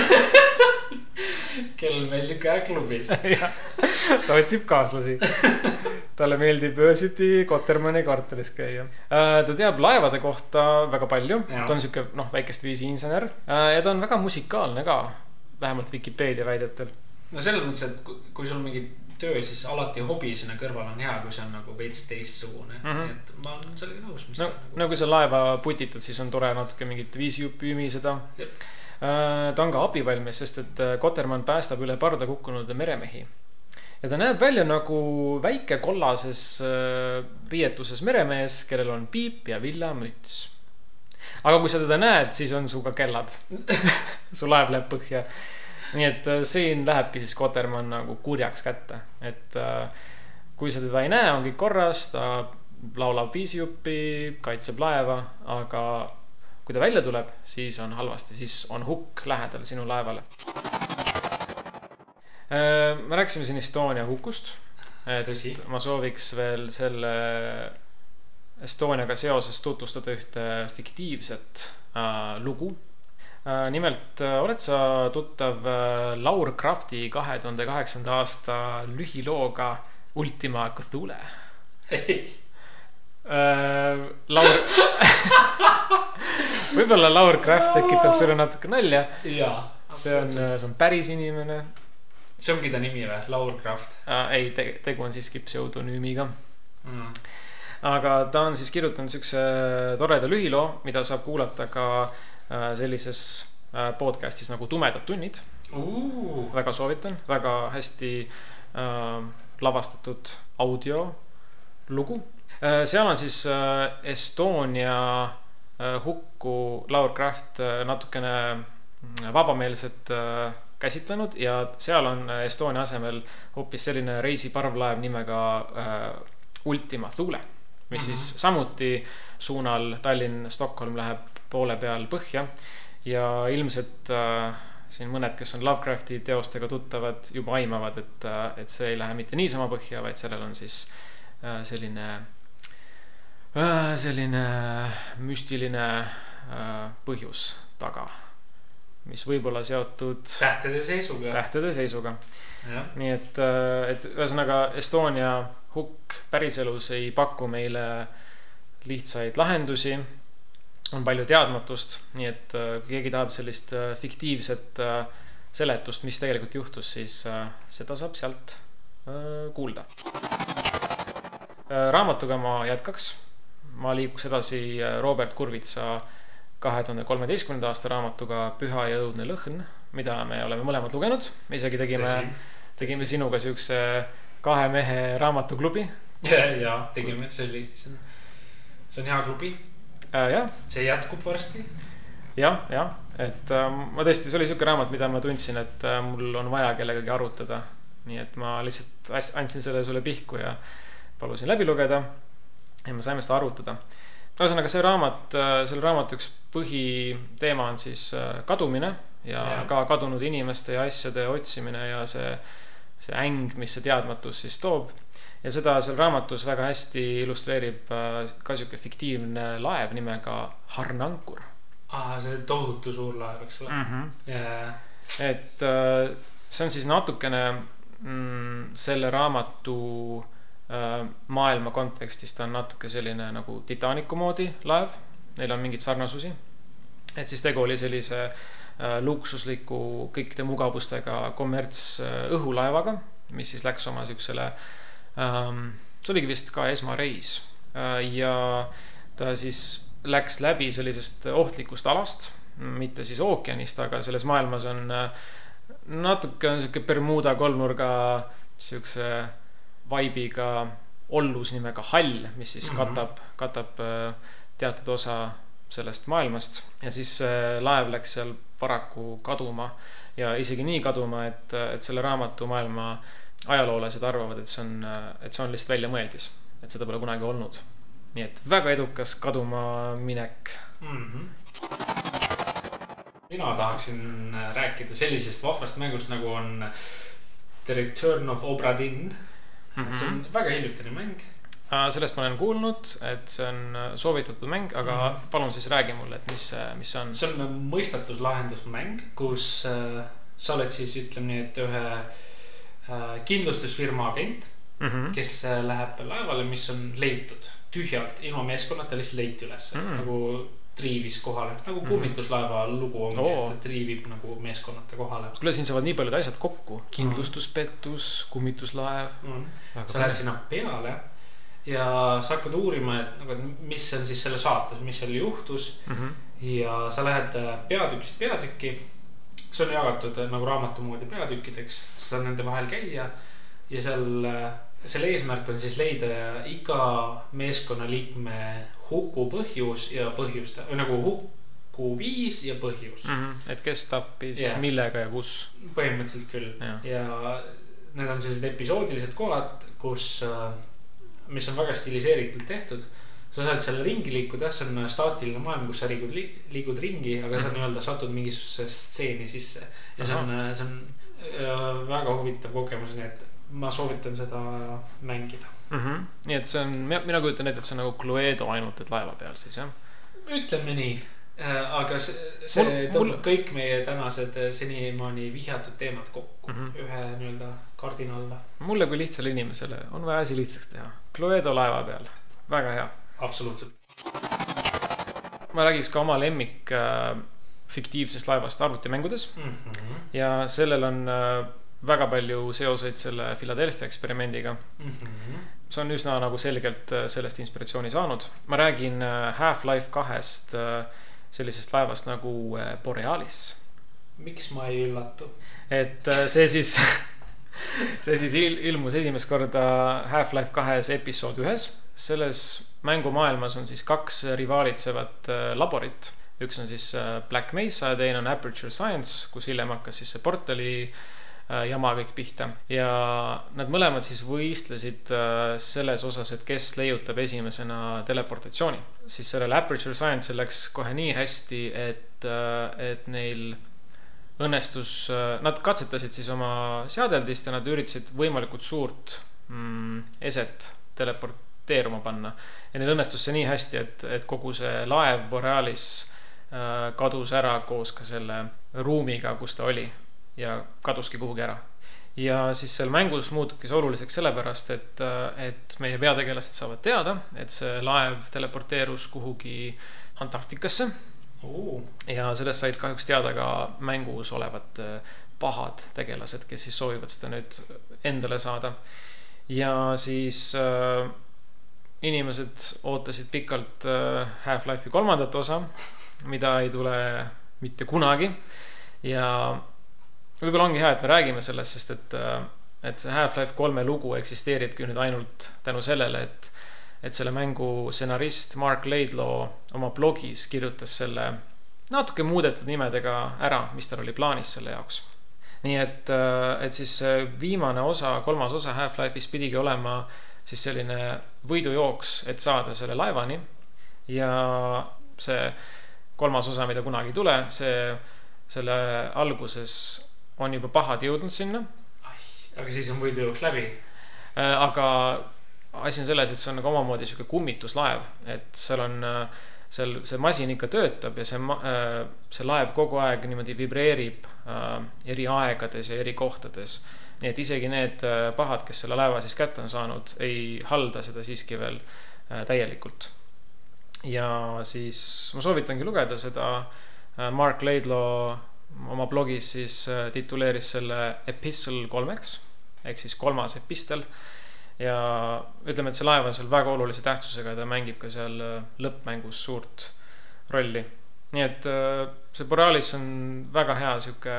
Kel meeldib käeklubis. Ta otsib kaaslasi. Talle meeldib öösiti Kotermanni kvartalis käia. Ta teab laevade kohta väga palju. Ja. Ta on siuke, noh, väikest viisi insener. Ja ta on väga musikaalne ka, vähemalt Wikipedia väidetel. No selles mõttes, et kui sul mingi töö, siis alati hobi sinna kõrval on hea, kui see on nagu veits teistsugune. Mm-hmm. Et ma olen sellega nõus. No, nagu... no kui sa laeva putitad, siis on tore natuke mingit viisijuppi ümiseda. Jep. Ta on ka abivalmis, sest et Kotermann päästab üle parda kukkunud meremehi. Ja ta näeb välja nagu väike kollases riietuses meremees, kellel on piip ja villamüts. Aga kui sa teda näed, siis on su ka kellad. Su laev läheb põhja. Nii et siin lähebki siis Kotermann nagu kurjaks kätte. Et kui sa teda ei näe, on kõik korras, ta laulab viisijuppi, kaitseb laeva, aga kui ta välja tuleb, siis on halvasti, siis on hukk lähedal sinu laevale. Me rääksime siin Estonia hukust. Et ma sooviks veel selle Estoniaga seoses tutvustada ühte fiktiivset äh, lugu. Äh, nimelt oled sa tuttav Laur Crafti kahe tuhande kaheksanda aasta lühilooga Ultima Cthulhu? Ei. Äh, Laur... Võib-olla Laur Craft tekitab sulle natuke nalja. Jaa. See on, see on päris inimene. See ongi ta nimi või? Laur Craft? Äh, ei, te- tegu on siiski pseudonüümiga. Mm. Aga ta on siis kirjutanud sükse toreda lühiloo, mida saab kuulata ka sellises podcastis nagu Tumedad tunnid. Uh. Väga soovitan, väga hästi äh, lavastatud audio lugu. Äh, seal on siis äh, Estonia äh, hukku Laur Craft äh, natukene vabameelset äh, käsitlenud ja seal on Estonia asemel hoopis selline reisiparvlaev nimega äh, Ultima Thule, mis mm-hmm. siis samuti suunal Tallinn-Stockholm läheb poole peal põhja ja ilmselt äh, siin mõned, kes on Lovecrafti teostega tuttavad, juba aimavad, et, et see ei lähe mitte niisama põhja, vaid sellel on siis äh, selline äh, selline müstiline äh, põhjus taga, mis võib olla seotud tähtede seisuga. Tähtede seisuga. Ja. Nii et, et ühesõnaga Estonia hukk päriselus ei paku meile lihtsaid lahendusi, on palju teadmatust, nii et kui keegi tahab sellist fiktiivset seletust, mis tegelikult juhtus, siis seda saab sealt kuulda. Raamatuga ma jätkaks. Ma liikuks edasi Robert Kurvitsa kahe tuhande kolmeteistkümnenda aasta raamatuga Püha ja õudne lõhn, mida me oleme mõlemad lugenud. Me isegi tegime, tegime sinuga siukse kahe mehe raamatuklubi. Ja, ja tegime, see oli, see on, see on hea klubi. Äh, ja. See jätkub varsti. Ja, ja, et äh, ma tõesti, see oli siuke raamat, mida ma tundsin, et äh, mul on vaja kellegagi arutada. Nii et ma lihtsalt andsin selle sulle pihku ja palusin läbi lugeda ja me saime seda arutada. Ühesõnaga see raamat, selle raamatu üks põhiteema on siis kadumine ja, ja ka kadunud inimeste ja asjade otsimine ja see, see äng, mis see teadmatus siis toob. Ja seda seal raamatus väga hästi illustreerib ka siuke fiktiivne laev nimega Harnankur. Ah, see tohutu suur laev, eks ole. Mm-hmm. Yeah. Et see on siis natukene mm, selle raamatu maailma kontekstis ta on natuke selline nagu Titanicu moodi laev, neil on mingid sarnasusi, et siis tegu oli sellise äh, luksusliku kõikide mugavustega kommerts äh, õhulaevaga, mis siis läks oma siuksele ähm, see oligi vist ka esmareis äh, ja ta siis läks läbi sellisest ohtlikust alast, mitte siis ookeanist, aga selles maailmas on äh, natuke on siuke Bermuda kolmnurga siukse vaibiga ollus nimega Hall, mis siis katab, katab teatud osa sellest maailmast ja siis laev läks seal paraku kaduma ja isegi nii kaduma, et, et selle raamatu maailma ajaloolased arvavad, et see on, et see on lihtsalt välja mõeldis, et seda pole kunagi olnud. Nii et väga edukas kaduma minek. Mm-hmm. Mina tahaksin rääkida sellisest vahvast mängust, nagu on The Return of Obra Dinn. Mm-hmm. See on väga hiljutine mäng. Sellest ma olen kuulnud, et see on soovitatud mäng, aga mm-hmm. palun siis räägi mulle, et mis, mis see on. See on mõistatuslahendusmäng, kus äh, sa oled siis, ütleme nii, et ühe äh, kindlustusfirma agent, mm-hmm. kes äh, läheb laevale, mis on leitud tühjalt, ilma meeskonnata lihtsalt leiti üles, mm-hmm. nagu triivis kohale, nagu kummituslaeva lugu ongi, oh. et triivib nagu meeskonnata kohale. Kuule, siin saavad nii paljud asjad kokku. Kindlustuspettus, kummituslaev. Mm. Sa lähed sinna peale ja sa hakkad uurima, et nagu, mis on siis selle saates, mis seal juhtus. Mm-hmm. Ja sa lähed peatükist peatükki. See on jagatud nagu raamatu moodi peatükkideks. Sa saad nende vahel käia ja seal, selle eesmärk on siis leida iga meeskonnaliikme huku põhjus ja põhjusta, või nagu huku viis ja põhjus. Mm-hmm. Et kes tappis yeah. millega ja kus? Põhimõtteliselt küll. Ja. ja need on sellised episoodilised kohad, kus, mis on väga stiliseeritult tehtud. Sa saad seal ringi liikuda, see on staatiline maailm, kus sa liigud, liigud ringi, aga sa nii-öelda satud mingisuguse stseeni sisse. Ja see on, see on väga huvitav kogemus, nii et ma soovitan seda mängida. Mm-hmm. Nii et see on, mina kujutan ette, et see on nagu Cluedo ainult, et laeva peal siis, jah? Ütleme nii, aga see, see tõmbab kõik meie tänased senimaani vihjatud teemad kokku mm-hmm. ühe nii-öelda kardina alla. Mulle kui lihtsale inimesele on vaja asi lihtsaks teha. Cluedo laeva peal, väga hea. Absoluutselt. Ma räägiks ka oma lemmik äh, fiktiivsest laevast arvutimängudes mm-hmm. ja sellel on äh, väga palju seoseid selle Philadelphia eksperimendiga. Mm-hmm. See on üsna nagu selgelt sellest inspiratsiooni saanud. Ma räägin Half-Life kahest sellisest laevast nagu Borealis. Miks ma ei üllatu? Et see siis, see siis ilmus esimest korda Half-Life kahes episood ühes. Selles mängumaailmas on siis kaks rivaalitsevat laborit. Üks on siis Black Mesa ja teine on Aperture Science, kus hiljem hakkas siis see portali jama kõik pihta ja nad mõlemad siis võistlesid selles osas, et kes leiutab esimesena teleportatsiooni. Siis sellel Aperture Science läks kohe nii hästi, et, et neil õnnestus, nad katsetasid siis oma seadeldist ja nad üritasid võimalikult suurt mm, eset teleporteeruma panna. Ja neil õnnestus see nii hästi, et, et kogu see laev Borealis äh, kadus ära koos ka selle ruumiga, kus ta oli ja kaduski kuhugi ära. Ja siis seal mängus muutubki see oluliseks sellepärast, et, et meie peategelased saavad teada, et see laev teleporteerus kuhugi Antarktikasse. Uh. Ja sellest said kahjuks teada ka mängus olevad pahad tegelased, kes siis soovivad seda nüüd endale saada. Ja siis äh, inimesed ootasid pikalt äh, Half-Life'i kolmandat osa, mida ei tule mitte kunagi. Ja võib-olla ongi hea, et me räägime sellest, sest et, et see Half-Life kolme lugu eksisteeribki nüüd ainult tänu sellele, et, et selle mängu stsenarist Mark Laidlaw oma blogis kirjutas selle natuke muudetud nimedega ära, mis tal oli plaanis selle jaoks. Nii et, et siis viimane osa, kolmas osa Half-Life'is pidigi olema siis selline võidujooks, et saada selle laevani ja see kolmas osa, mida kunagi ei tule, see, selle alguses on juba pahad jõudnud sinna. Aga siis on võidujooks läbi? Aga asi on selles, et see on nagu omamoodi selline kummituslaev, et seal on, seal see masin ikka töötab ja see, see laev kogu aeg niimoodi vibreerib eri aegades ja eri kohtades. Nii et isegi need pahad, kes selle laeva siis kätte on saanud, ei halda seda siiski veel täielikult. Ja siis ma soovitangi lugeda seda Mark Laidlaw oma blogis siis tituleeris selle Epistle kolmeks, ehk siis kolmas epistel. Ja ütleme, et see laev on seal väga olulise tähtsusega ja ta mängib ka seal lõppmängus suurt rolli. Nii et see Borealis on väga hea siuke,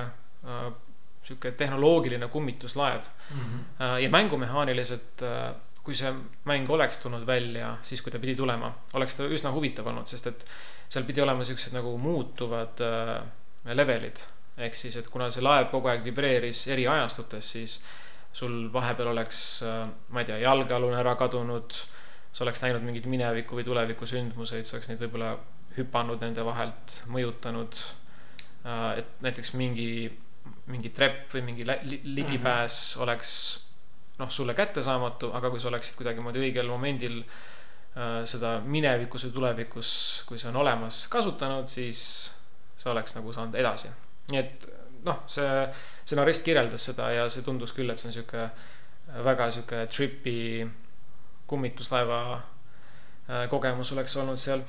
siuke tehnoloogiline kummituslaev. Mm-hmm. Ja mängumehaaniliselt, kui see mäng oleks tulnud välja, siis kui ta pidi tulema, oleks ta üsna huvitav olnud, sest et seal pidi olema siuksed nagu muutuvad levelid, ehk siis, et kuna see laev kogu aeg vibreeris eri ajastutes, siis sul vahepeal oleks, ma ei tea, jalgealune ära kadunud, sa oleks näinud mingid mineviku või tuleviku sündmuseid, sa oleks neid võib-olla hüpanud nende vahelt, mõjutanud, et näiteks mingi, mingi trepp või mingi ligipääs oleks noh, sulle kättesaamatu, aga kui sa oleksid kuidagi moodi õigel momendil seda minevikus või tulevikus, kui see on olemas kasutanud, siis see oleks nagu saanud edasi. Nii et noh, see stsenarist kirjeldas seda ja see tundus küll, et see on siuke väga siuke tripi kummituslaeva kogemus oleks olnud seal.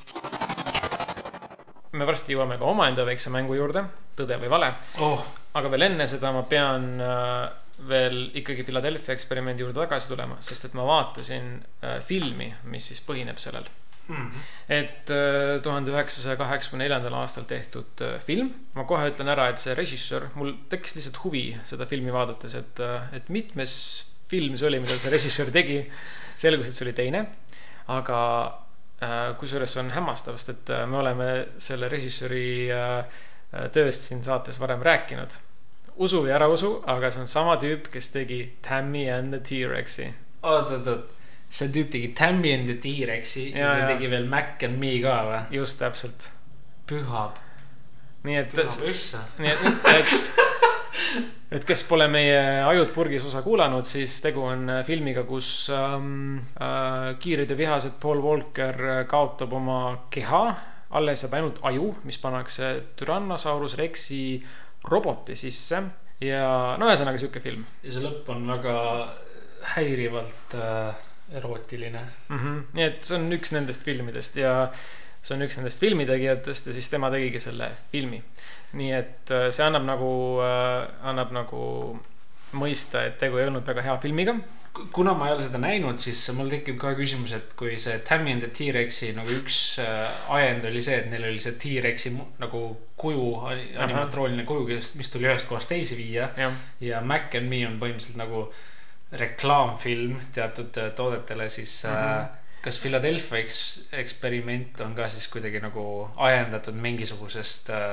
Me varsti jõuame ka omaenda väikse mängu juurde, Tõde või vale. Oh. Aga veel enne seda ma pean veel ikkagi Philadelphia eksperimendi juurde tagasi tulema, sest et ma vaatasin filmi, mis siis põhineb sellel. Mm-hmm. Et tuhande üheksasaja kaheksakümne neljandal aastal tehtud film. Ma kohe ütlen ära, et see režissöör, mul tekkis lihtsalt huvi seda filmi vaadates, et, et mitmes film see oli, mida see režissöör tegi. Selgus, et see oli teine. Aga kusjuures on hämmastavast, et me oleme selle režissööri tööst siin saates varem rääkinud. Usu või ära usu, aga see on sama tüüp, kes tegi Tammy and the T-Rexi. Oot, oot, oot. See tüüp tegi Tammy and the T-Rexi ja, ja ta tegi veel Mac and Me ka või? Just täpselt. Pühab. Nii et, nii et, et, et kes pole meie Ajud purgis osa kuulanud, siis tegu on filmiga, kus ähm, äh, kiirid ja vihased Paul Walker kaotab oma keha, alles jääb ainult aju, mis pannakse Tyrannosaurus Rexi roboti sisse ja no ühesõnaga siuke film. Ja see lõpp on väga häirivalt äh, erootiline. Mm-hmm. Nii et see on üks nendest filmidest ja see on üks nendest filmitegijatest ja siis tema tegigi selle filmi. Nii et see annab nagu, annab nagu mõista, et tegu ei olnud väga hea filmiga. Kuna ma ei ole seda näinud, siis mul tekib ka küsimus, et kui see Tammy and the T-Rexi nagu üks ajend oli see, et neil oli see T-Rexi nagu kuju, animatrooniline kuju, mis tuli ühest kohast teisi viia ja, ja Mac and Me on põhimõtteliselt nagu reklaamfilm teatud toodetele, siis mm-hmm. kas Philadelphia eks- eksperiment on ka siis kuidagi nagu ajendatud mingisugusest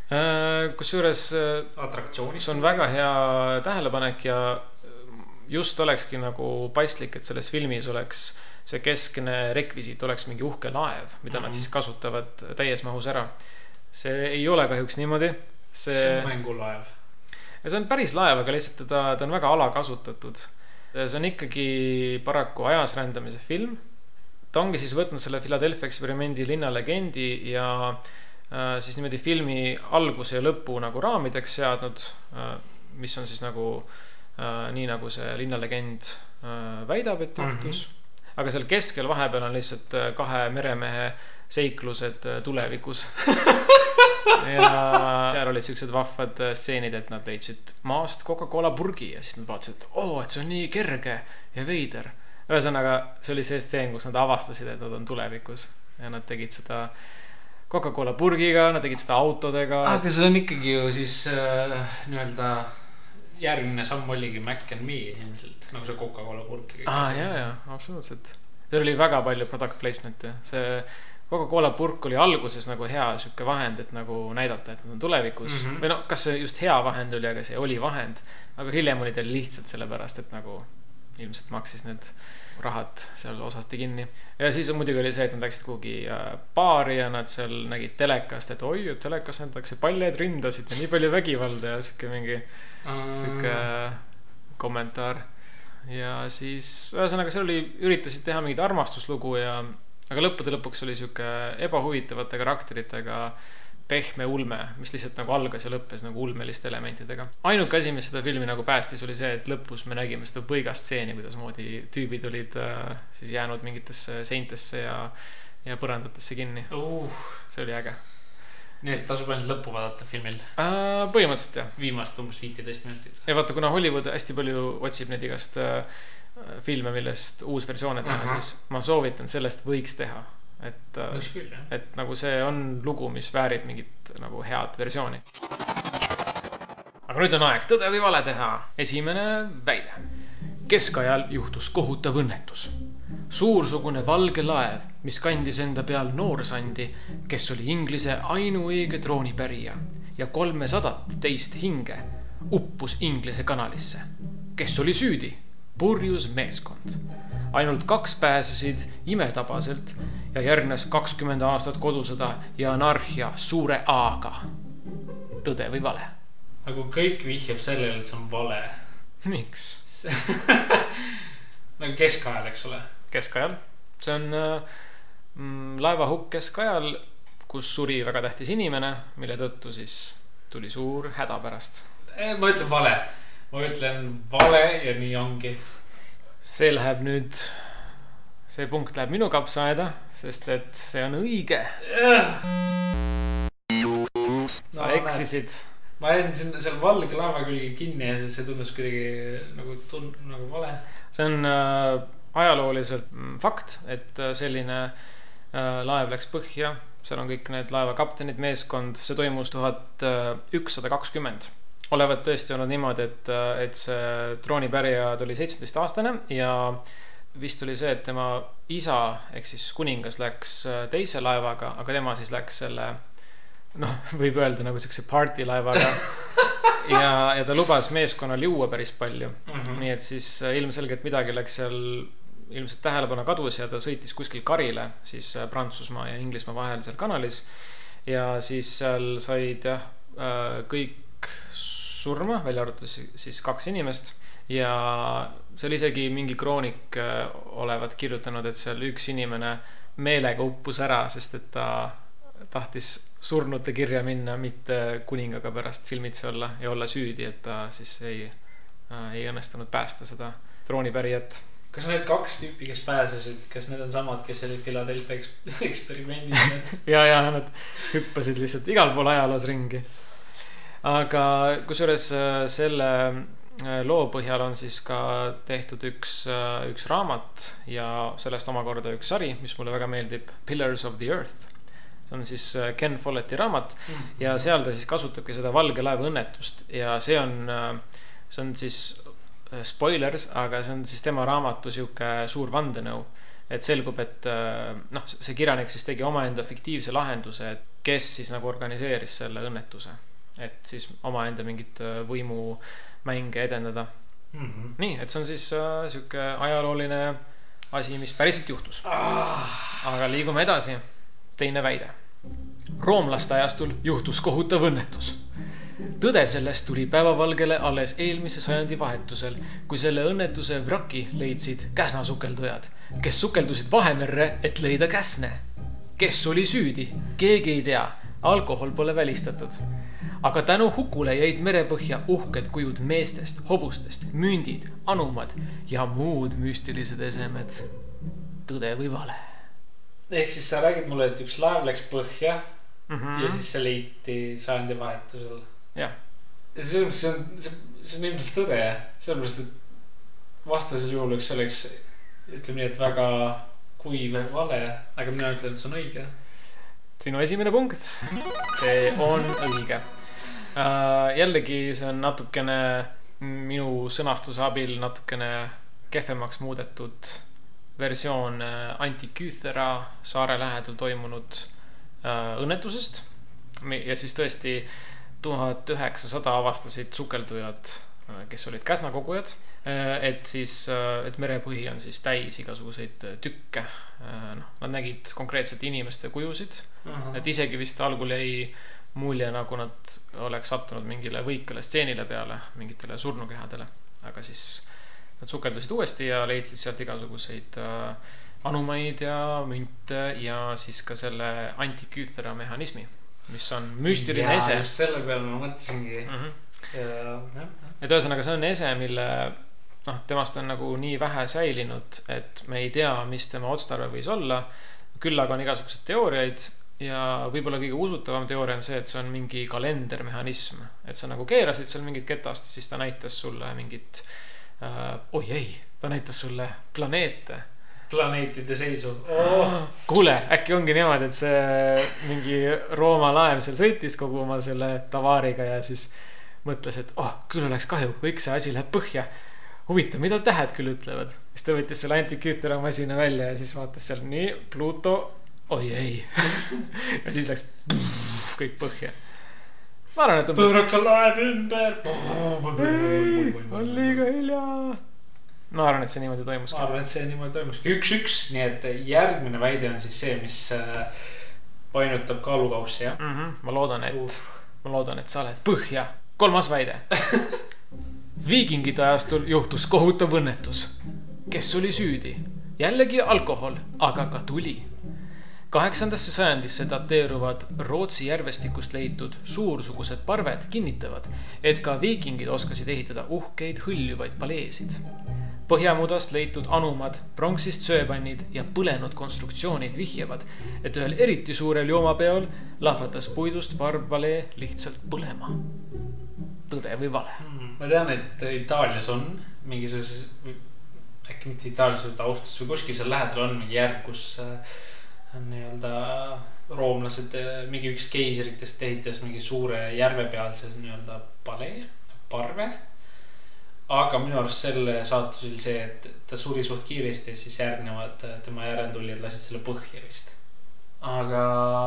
Kusjuures atraktsioonis. See on väga hea tähelepanek ja just olekski nagu paslik, et selles filmis oleks see keskne rekvisiit oleks mingi uhke laev, mida mm-hmm. nad siis kasutavad täies mahus ära. See ei ole kahjuks niimoodi. See, see on mängulaev. Ja see on päris laev, aga lihtsalt ta, ta on väga alakasutatud. See on ikkagi paraku ajas rändamise film. Ta ongi siis võtnud selle Philadelphia eksperimendi linnalegendi ja äh, siis niimoodi filmi alguse ja lõpu nagu raamideks seadnud, äh, mis on siis nagu äh, nii nagu see linnalegend äh, väidab, et juhtus. Mm-hmm. Aga seal keskel vahepeal on lihtsalt kahe meremehe seiklused tulevikus. Ja seal olid sellised vahvad stseenid, et nad leidsid maast Coca-Cola purgi ja siis nad vaatasid, et oo, et see on nii kerge ja veider. Ühesõnaga, see oli see stseen, kus nad avastasid, et nad on tulevikus ja nad tegid seda Coca-Cola purgiga, nad tegid seda autodega. Aga see on ikkagi ju siis äh, nii-öelda järgmine samm oligi Mac and Me ilmselt, nagu see Coca-Cola purki. Ah, jaa, jaa, absoluutselt. See oli väga palju product placement'i. See Coca-Cola purk oli alguses nagu hea sükke vahend, et nagu näidata, et nad on tulevikus. Mm-hmm. Või no, kas see just hea vahend oli, aga see oli vahend. Aga hiljem oli teil lihtsalt sellepärast, et nagu ilmselt maksis need rahad seal osasti kinni. Ja siis muidugi oli see, et nad läksid kuhugi baari ja nad seal nägid telekast, et oi, et telekas näitakse paljaid rindasid ja nii palju vägivalda ja sükke mingi mm. sükke kommentaar. Ja siis ühesõnaga seal oli, üritasid teha mingit armastuslugu ja aga lõppude lõpuks oli sükke ebahuvitavate karakteritega pehme ulme, mis lihtsalt nagu algas ja lõppes nagu ulmeliste elementidega. Ainuke asi, mis seda filmi nagu päästis, oli see, et lõpus me nägime seda võigast stseeni, kuidas moodi tüübid olid äh, siis jäänud mingitesse seintesse ja, ja põrandatesse kinni. Uh. See oli äge. Nii, et tasub ainult lõppu vaadata filmil? Äh, põhimõtteliselt, jah. Viimast umbes viiteist minutit. Ja vaata, kuna Hollywood hästi palju otsib need igast äh, filme, millest uus versioone teha, uh-huh. siis ma soovitan, sellest võiks teha. Et, küll, et nagu see on lugu, mis väärib mingit nagu head versiooni. Aga nüüd on aeg tõde või vale teha. Esimene väide. Keskajal juhtus kohutav õnnetus. Suursugune valge laev, mis kandis enda peal noorsandi, kes oli Inglise ainuõige troonipärija ja kolmesadat teist hinge, uppus Inglise kanalisse. Kes oli süüdi? Purjus meeskond. Ainult kaks pääsesid imetabaselt ja järgnes kakskümmend aastat kodusõda ja anarhia suure A-ga. Tõde või vale? Nagu kõik vihjab sellele, et see on vale. Miks? Nagu keskajal, eks ole? Keskajal. See on mm, laevahukk keskajal, kus suri väga tähtis inimene, mille tõttu siis tuli suur häda pärast. Ma ütlen vale. Ma ütlen vale ja nii ongi. See läheb nüüd, see punkt läheb minu kapsaaeda, sest et see on õige. Sa no, eksisid. Ma jäin seal valge laeva külge kinni ja see tundus kuidagi nagu, tund, nagu vale. See on äh, ajalooliselt fakt, et selline äh, laev läks põhja. Seal on kõik need laeva kaptenid, meeskond. See toimus tuhat ükssada kakskümmend. Olevat tõesti olnud niimoodi, et, et see troonipärija tuli seitsmeteist aastane ja vist oli see, et tema isa, ehk siis kuningas läks teise laevaga, aga tema siis läks selle, noh, võib öelda nagu selline party laevaga ja, ja ta lubas meeskonnal juua päris palju. Mm-hmm. Nii et siis ilmselgelt midagi läks seal ilmselt tähelepanu kadus ja ta sõitis kuskil karile siis Prantsusmaa ja Inglismaa vahel seal kanalis ja siis seal said jah, kõik surma, välja arvatud siis kaks inimest ja see oli isegi mingi kroonik olevat kirjutanud, et seal üks inimene meelega uppus ära, sest et ta tahtis surnute kirja minna, mitte kuningaga pärast silmitsi olla ja olla süüdi, et ta siis ei, ei õnnestunud päästa seda troonipärijat. Kas need kaks tüüpi, kes pääsesid, kas need on samad, kes oli Philadelphia eksperimendis? ja, ja nad hüppasid lihtsalt igal pool ajaloos ringi. Aga kusjuures selle loo põhjal on siis ka tehtud üks, üks raamat ja sellest omakorda üks sari, mis mulle väga meeldib, Pillars of the Earth. See on siis Ken Folletti raamat mm-hmm. ja seal ta siis kasutabki seda valge laeva õnnetust ja see on, see on siis spoilers, aga see on siis tema raamatu siuke suur vandenõu. Et selgub, et noh, see kirjanik siis tegi omaenda fiktiivse lahenduse, et kes siis nagu organiseeris selle õnnetuse, et siis oma enda mingit võimu mänge edendada. Mm-hmm. Nii, et see on siis äh, siuke ajalooline asi, mis päriselt juhtus. Ah. Aga liigume edasi. Teine väide. Roomlaste ajastul juhtus kohutav õnnetus. Tõde sellest tuli päevavalgele alles eelmise sajandi vahetusel, kui selle õnnetuse vraki leidsid Käsna sukeldujad, kes sukeldusid Vahemerre, et leida Käsne. Kes oli süüdi? Keegi ei tea. Alkohol pole välistatud. Aga tänu hukule jäid merepõhja uhked kujud meestest, hobustest, mündid, anumad ja muud müstilised esemed. Tõde või vale? Ehk siis sa räägid mulle, et üks laev läks põhja mm-hmm. ja siis see leiti sajandi vahetusel. Jah. Ja see on, see on, see on ilmselt tõde. Sellepärast, et vastasel juhul üks oleks, ütleme nii, et väga kuiv vale, aga mina ütlen, et see on õige. Sinu esimene punkt. See on õige. Uh, jällegi see on natukene minu sõnastuse abil natukene kehvemaks muudetud versioon Antikythera saare lähedal toimunud uh, õnnetusest. Ja siis tõesti tuhat üheksasada avastasid sukeldujad, kes olid Käsna kogujad, et siis, et merepõhi on siis täis igasuguseid tükke. No, nad nägid konkreetselt inimeste kujusid, uh-huh. et isegi vist algul jäi mulje, nagu nad oleks sattunud mingile võikale stseenile peale, mingitele surnukehadele, aga siis nad sukeldusid uuesti ja leidsid sealt igasuguseid äh, anumaid ja münte ja siis ka selle Antikythera mehhanismi, mis on müstiline ja, ese. Ja just selle peale ma mõtlesingi. Mm-hmm. Ja, ja. Et ühesõnaga see on ese, mille noh, temast on nagu nii vähe säilinud, et me ei tea, mis tema otstarve võis olla. Küll aga on igasugused teooriaid ja võib-olla kõige usutavam teooria on see, et see on mingi kalendermehhanism, et sa nagu keerasid seal mingit ketast ja siis ta näitas sulle mingit äh, oi ei, ta näitas sulle planeete. Planeetide seisu. Oh. Kuule, äkki ongi niimoodi, et see mingi Rooma laev seal sõitis kogu oma selle tavaariga ja siis mõtles, et oh, küll oleks kahju, kõik see asi läheb põhja. Huvitav, mida tähed küll ütlevad. Siis ta võttis selle Antikythera masina välja ja siis vaatas seal nii, Pluto, oi ei. ja siis läks pff, kõik põhja. Ma arvan, et umbes... Pööraka laev ümber. On liiga hilja. Ma arvan, et see niimoodi toimus. Ma arvan, et see niimoodi toimus. Üks, üks, nii et järgmine väide on siis see, mis painutab kaalukaussi, jah? Mm-hmm. Ma loodan, et, uh. ma loodan, et sa oled põhja. Kolmas väide. Viikingide ajastul juhtus kohutav õnnetus. Kes oli süüdi? Jällegi alkohol, aga ka tuli. Kaheksandasse sajandisse dateeruvad Rootsi järvestikust leitud suursugused parved kinnitavad, et ka viikingid oskasid ehitada uhkeid hõljuvaid paleesid. Põhjamudast leitud anumad, pronksist sööpannid ja põlenud konstruktsioonid vihjavad, et ühel eriti suurel joomapeol lahvatas puidust parvpalee lihtsalt põlema. Tõde või vale? Ma tean, et Itaalias on mingisuguses, äkki mitte Itaalias, vaid Austrias või kuskil seal lähedal on mingi järg, kus nii-öelda roomlased, mingi üks keisritest ehitas mingi suure järve peal see nii-öelda palee, parve. Aga minu arust selle saatus oli see, et ta suri suht kiiresti ja siis järgnevad tema järeltulijad lasid selle põhja vist. Aga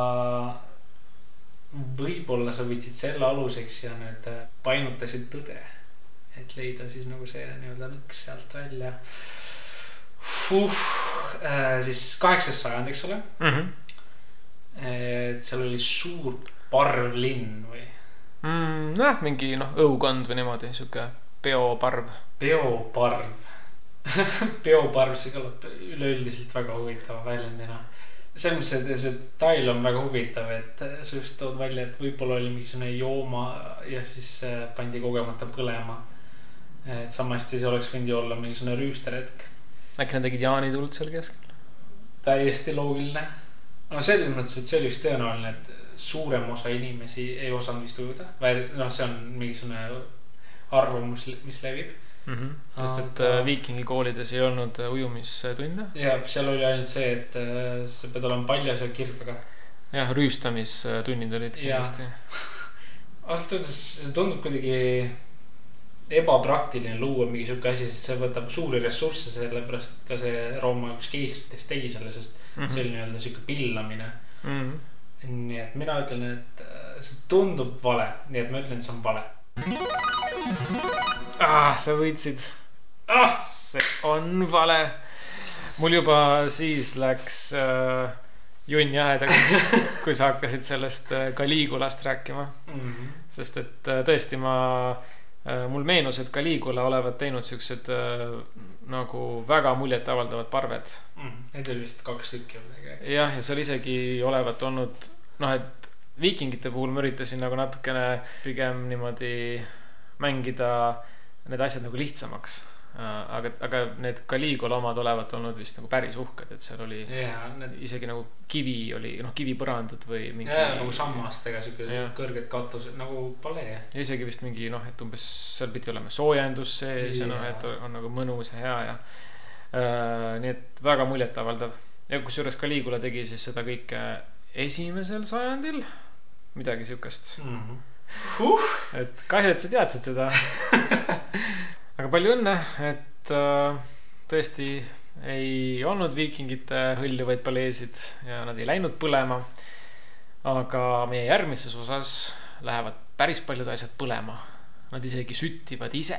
võib-olla sa võtsid selle aluseks ja nüüd painutasid tõde, et leida siis nagu see nii-öelda nõks sealt välja. Fuh, äh, siis kaheksas sajand, eks ole. Mm-hmm. Et seal oli suur parvlinn või? Mm, noh, mingi noh, õukond või niimoodi, siuke peoparv. Peoparv. Peoparv, see kõlab üleüldiselt väga huvitava väljendina. See, see, see tail on väga huvitav, et sa just tood välja, et võib-olla oli mingisugune jooma ja siis pandi kogemata põlema. Et samasti see oleks võinud ju olla mingisugune rüüsteretk. Äkki nad tegid jaanituld seal keskel? Täiesti loogiline. No selles mõttes, et see oli just tõenäoline, et suurem osa inimesi ei osanud vist ujuda. No see on mingisugune arvamus, mis levib. Mm-hmm. Sest et Aga... viikingi koolides ei olnud ujumistunde. Ja, seal oli ainult see, et sa pead olema paljas ja kirvega. Jah, rüüstamistunnid olid kindlasti. Aastat öeldes see tundub kuidagi ebapraktiline luua mingi siuke asi, sest see võtab suuri ressursse, sellepärast ka see Rooma üks keisritest tegi selle, sest mm-hmm. see oli nii-öelda siuke pillamine. Mm-hmm. nii et mina ütlen, et see tundub vale, nii et ma ütlen, et see on vale. Ah, sa võitsid. Ah, see on vale. Mul juba siis läks äh, junn jahedaks, kui sa hakkasid sellest äh, Caligulast rääkima. Mm-hmm. Sest et äh, tõesti ma, äh, mul meenus, et Caligula olevat teinud siuksed äh, nagu väga muljet avaldavad parved. Mm, need oli vist kaks tükki. Jah, ja seal isegi olevat olnud, noh, et viikingite puhul ma üritasin nagu natukene pigem niimoodi mängida need asjad nagu lihtsamaks. Aga, aga need Caligula omad olevat olnud vist nagu päris uhked, et seal oli ja, need... isegi nagu kivi oli, noh, kivipõrandud või mingi... Ja, nagu sammastega siuke kõrged katused, nagu palee. Ja isegi vist mingi, noh, et umbes seal pidi olema soojendus sees ja noh, et on nagu mõnus ja hea ja äh, nii et väga muljet avaldav. Ja kus juures Caligula tegi siis seda kõike esimesel sajandil, midagi siukest. Mm-hmm. Uh. Et kahju, et sa teadsid seda. Aga palju õnne, et äh, tõesti ei olnud viikingite hõljuvaid paleesid ja nad ei läinud põlema. Aga meie järgmises osas lähevad päris paljud asjad põlema. Nad isegi süttivad ise.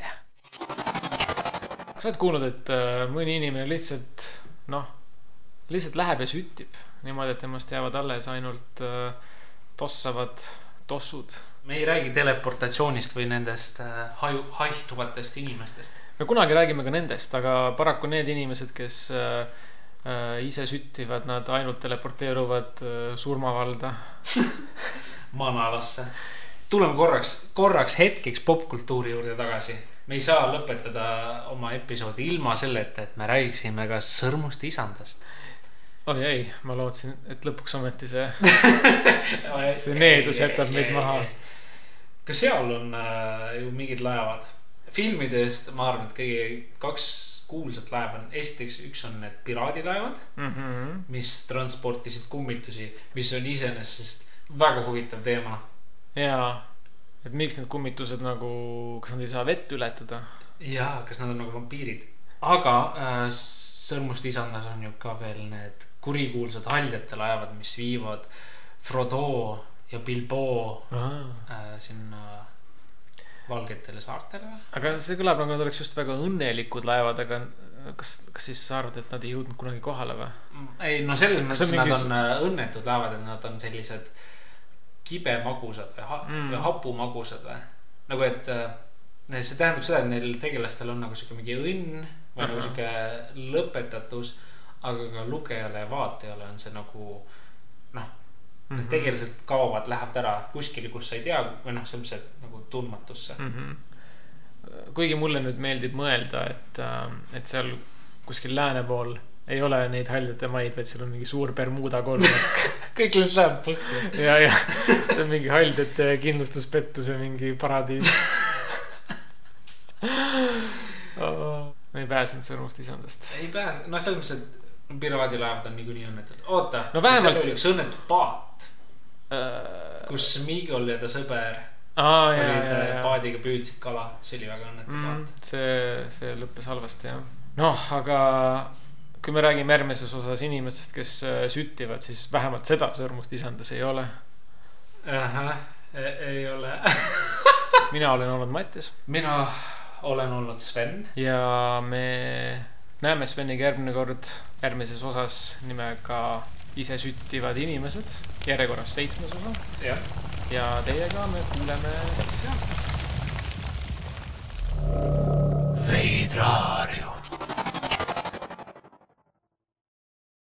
Kas oled kuulnud, et äh, mõni inimene lihtsalt, noh, lihtsalt läheb ja süttib. Niimoodi, et temast jäävad alles ainult äh, tossavad tossud. Me ei räägi teleportatsioonist või nendest haju, haihtuvatest inimestest. Me kunagi räägime ka nendest, aga paraku need inimesed, kes äh, ise süttivad, nad ainult teleporteeruvad äh, surmavalda. Manalasse. Tuleme korraks, korraks hetkeks popkultuuri juurde tagasi. Me ei saa lõpetada oma episoodi ilma selleta, et me räägiksime ka Sõrmust isandast. Oi ei, ma lootsin, et lõpuks ometi see, see needus jätab meid maha. Ka seal on äh, ju mingid laevad. Filmidest ma arvan, et kõige kaks kuulsat laeva on. Esiteks üks on need piraadilaevad, mm-hmm. mis transportisid kummitusi, mis on iseenesest väga huvitav teema. Jaa, et miks need kummitused nagu, kas nad ei saa vett ületada? Jaa, kas nad on nagu vampiirid. Aga äh, Sõrmust isandas on ju ka veel need kurikuulsad haljate laevad, mis viivad Frodo ja Bilbo äh, sinna valgetele saartele. Aga see kõlab nagu nad oleks just väga õnnelikud laevad, aga kas, kas siis sa arvad, et nad ei jõudnud kunagi kohale või? Ei, no selles mõttes nad mingi... on õnnetud laevad, et nad on sellised kibemagusad või, ha- mm. või hapumagusad või. Nagu et see tähendab seda, et neil tegelastel on nagu siuke mingi õnn või nagu siuke lõpetatus, aga ka lugejale ja vaatajale on see nagu noh, mm-hmm. need tegelased kaovad, lähevad ära kuskile, kus sa ei tea või noh, see on nagu tundmatusse. Mm-hmm. Kuigi mulle nüüd meeldib mõelda, et, et seal kuskil lääne pool ei ole neid haljate maid, vaid seal on mingi suur Bermuda kolmik. Kõik lihtsalt läheb põhju. Ja, ja see on mingi haljate kindlustuspettus ja mingi paradiis. Oh. Me ei pääsenud Sõrmust isandast. Ei pääse, no selles mõttes, et piraadilaevad on niikuinii õnnetud. Oota, no vähemalt... seal oli üks õnnetu paat, uh... kus Migol ja ta sõber ah, olid jah, jah, jah. paadiga püüdsid kala. See oli väga õnnetu mm, paat. See, see lõppes halvasti, jah. Noh, aga kui me räägime järgmises osas inimestest, kes süttivad, siis vähemalt seda Sõrmust isandas ei ole. Aha, ei, ei ole. Mina olen olnud Mattias. Mina olen olnud Sven. Ja me näeme Sveniga järgmine kord järgmises osas nimega Ise süttivad inimesed. Järjekorras seitsmes osa. Ja. Ja teiega me kuuleme siis seal. Veidra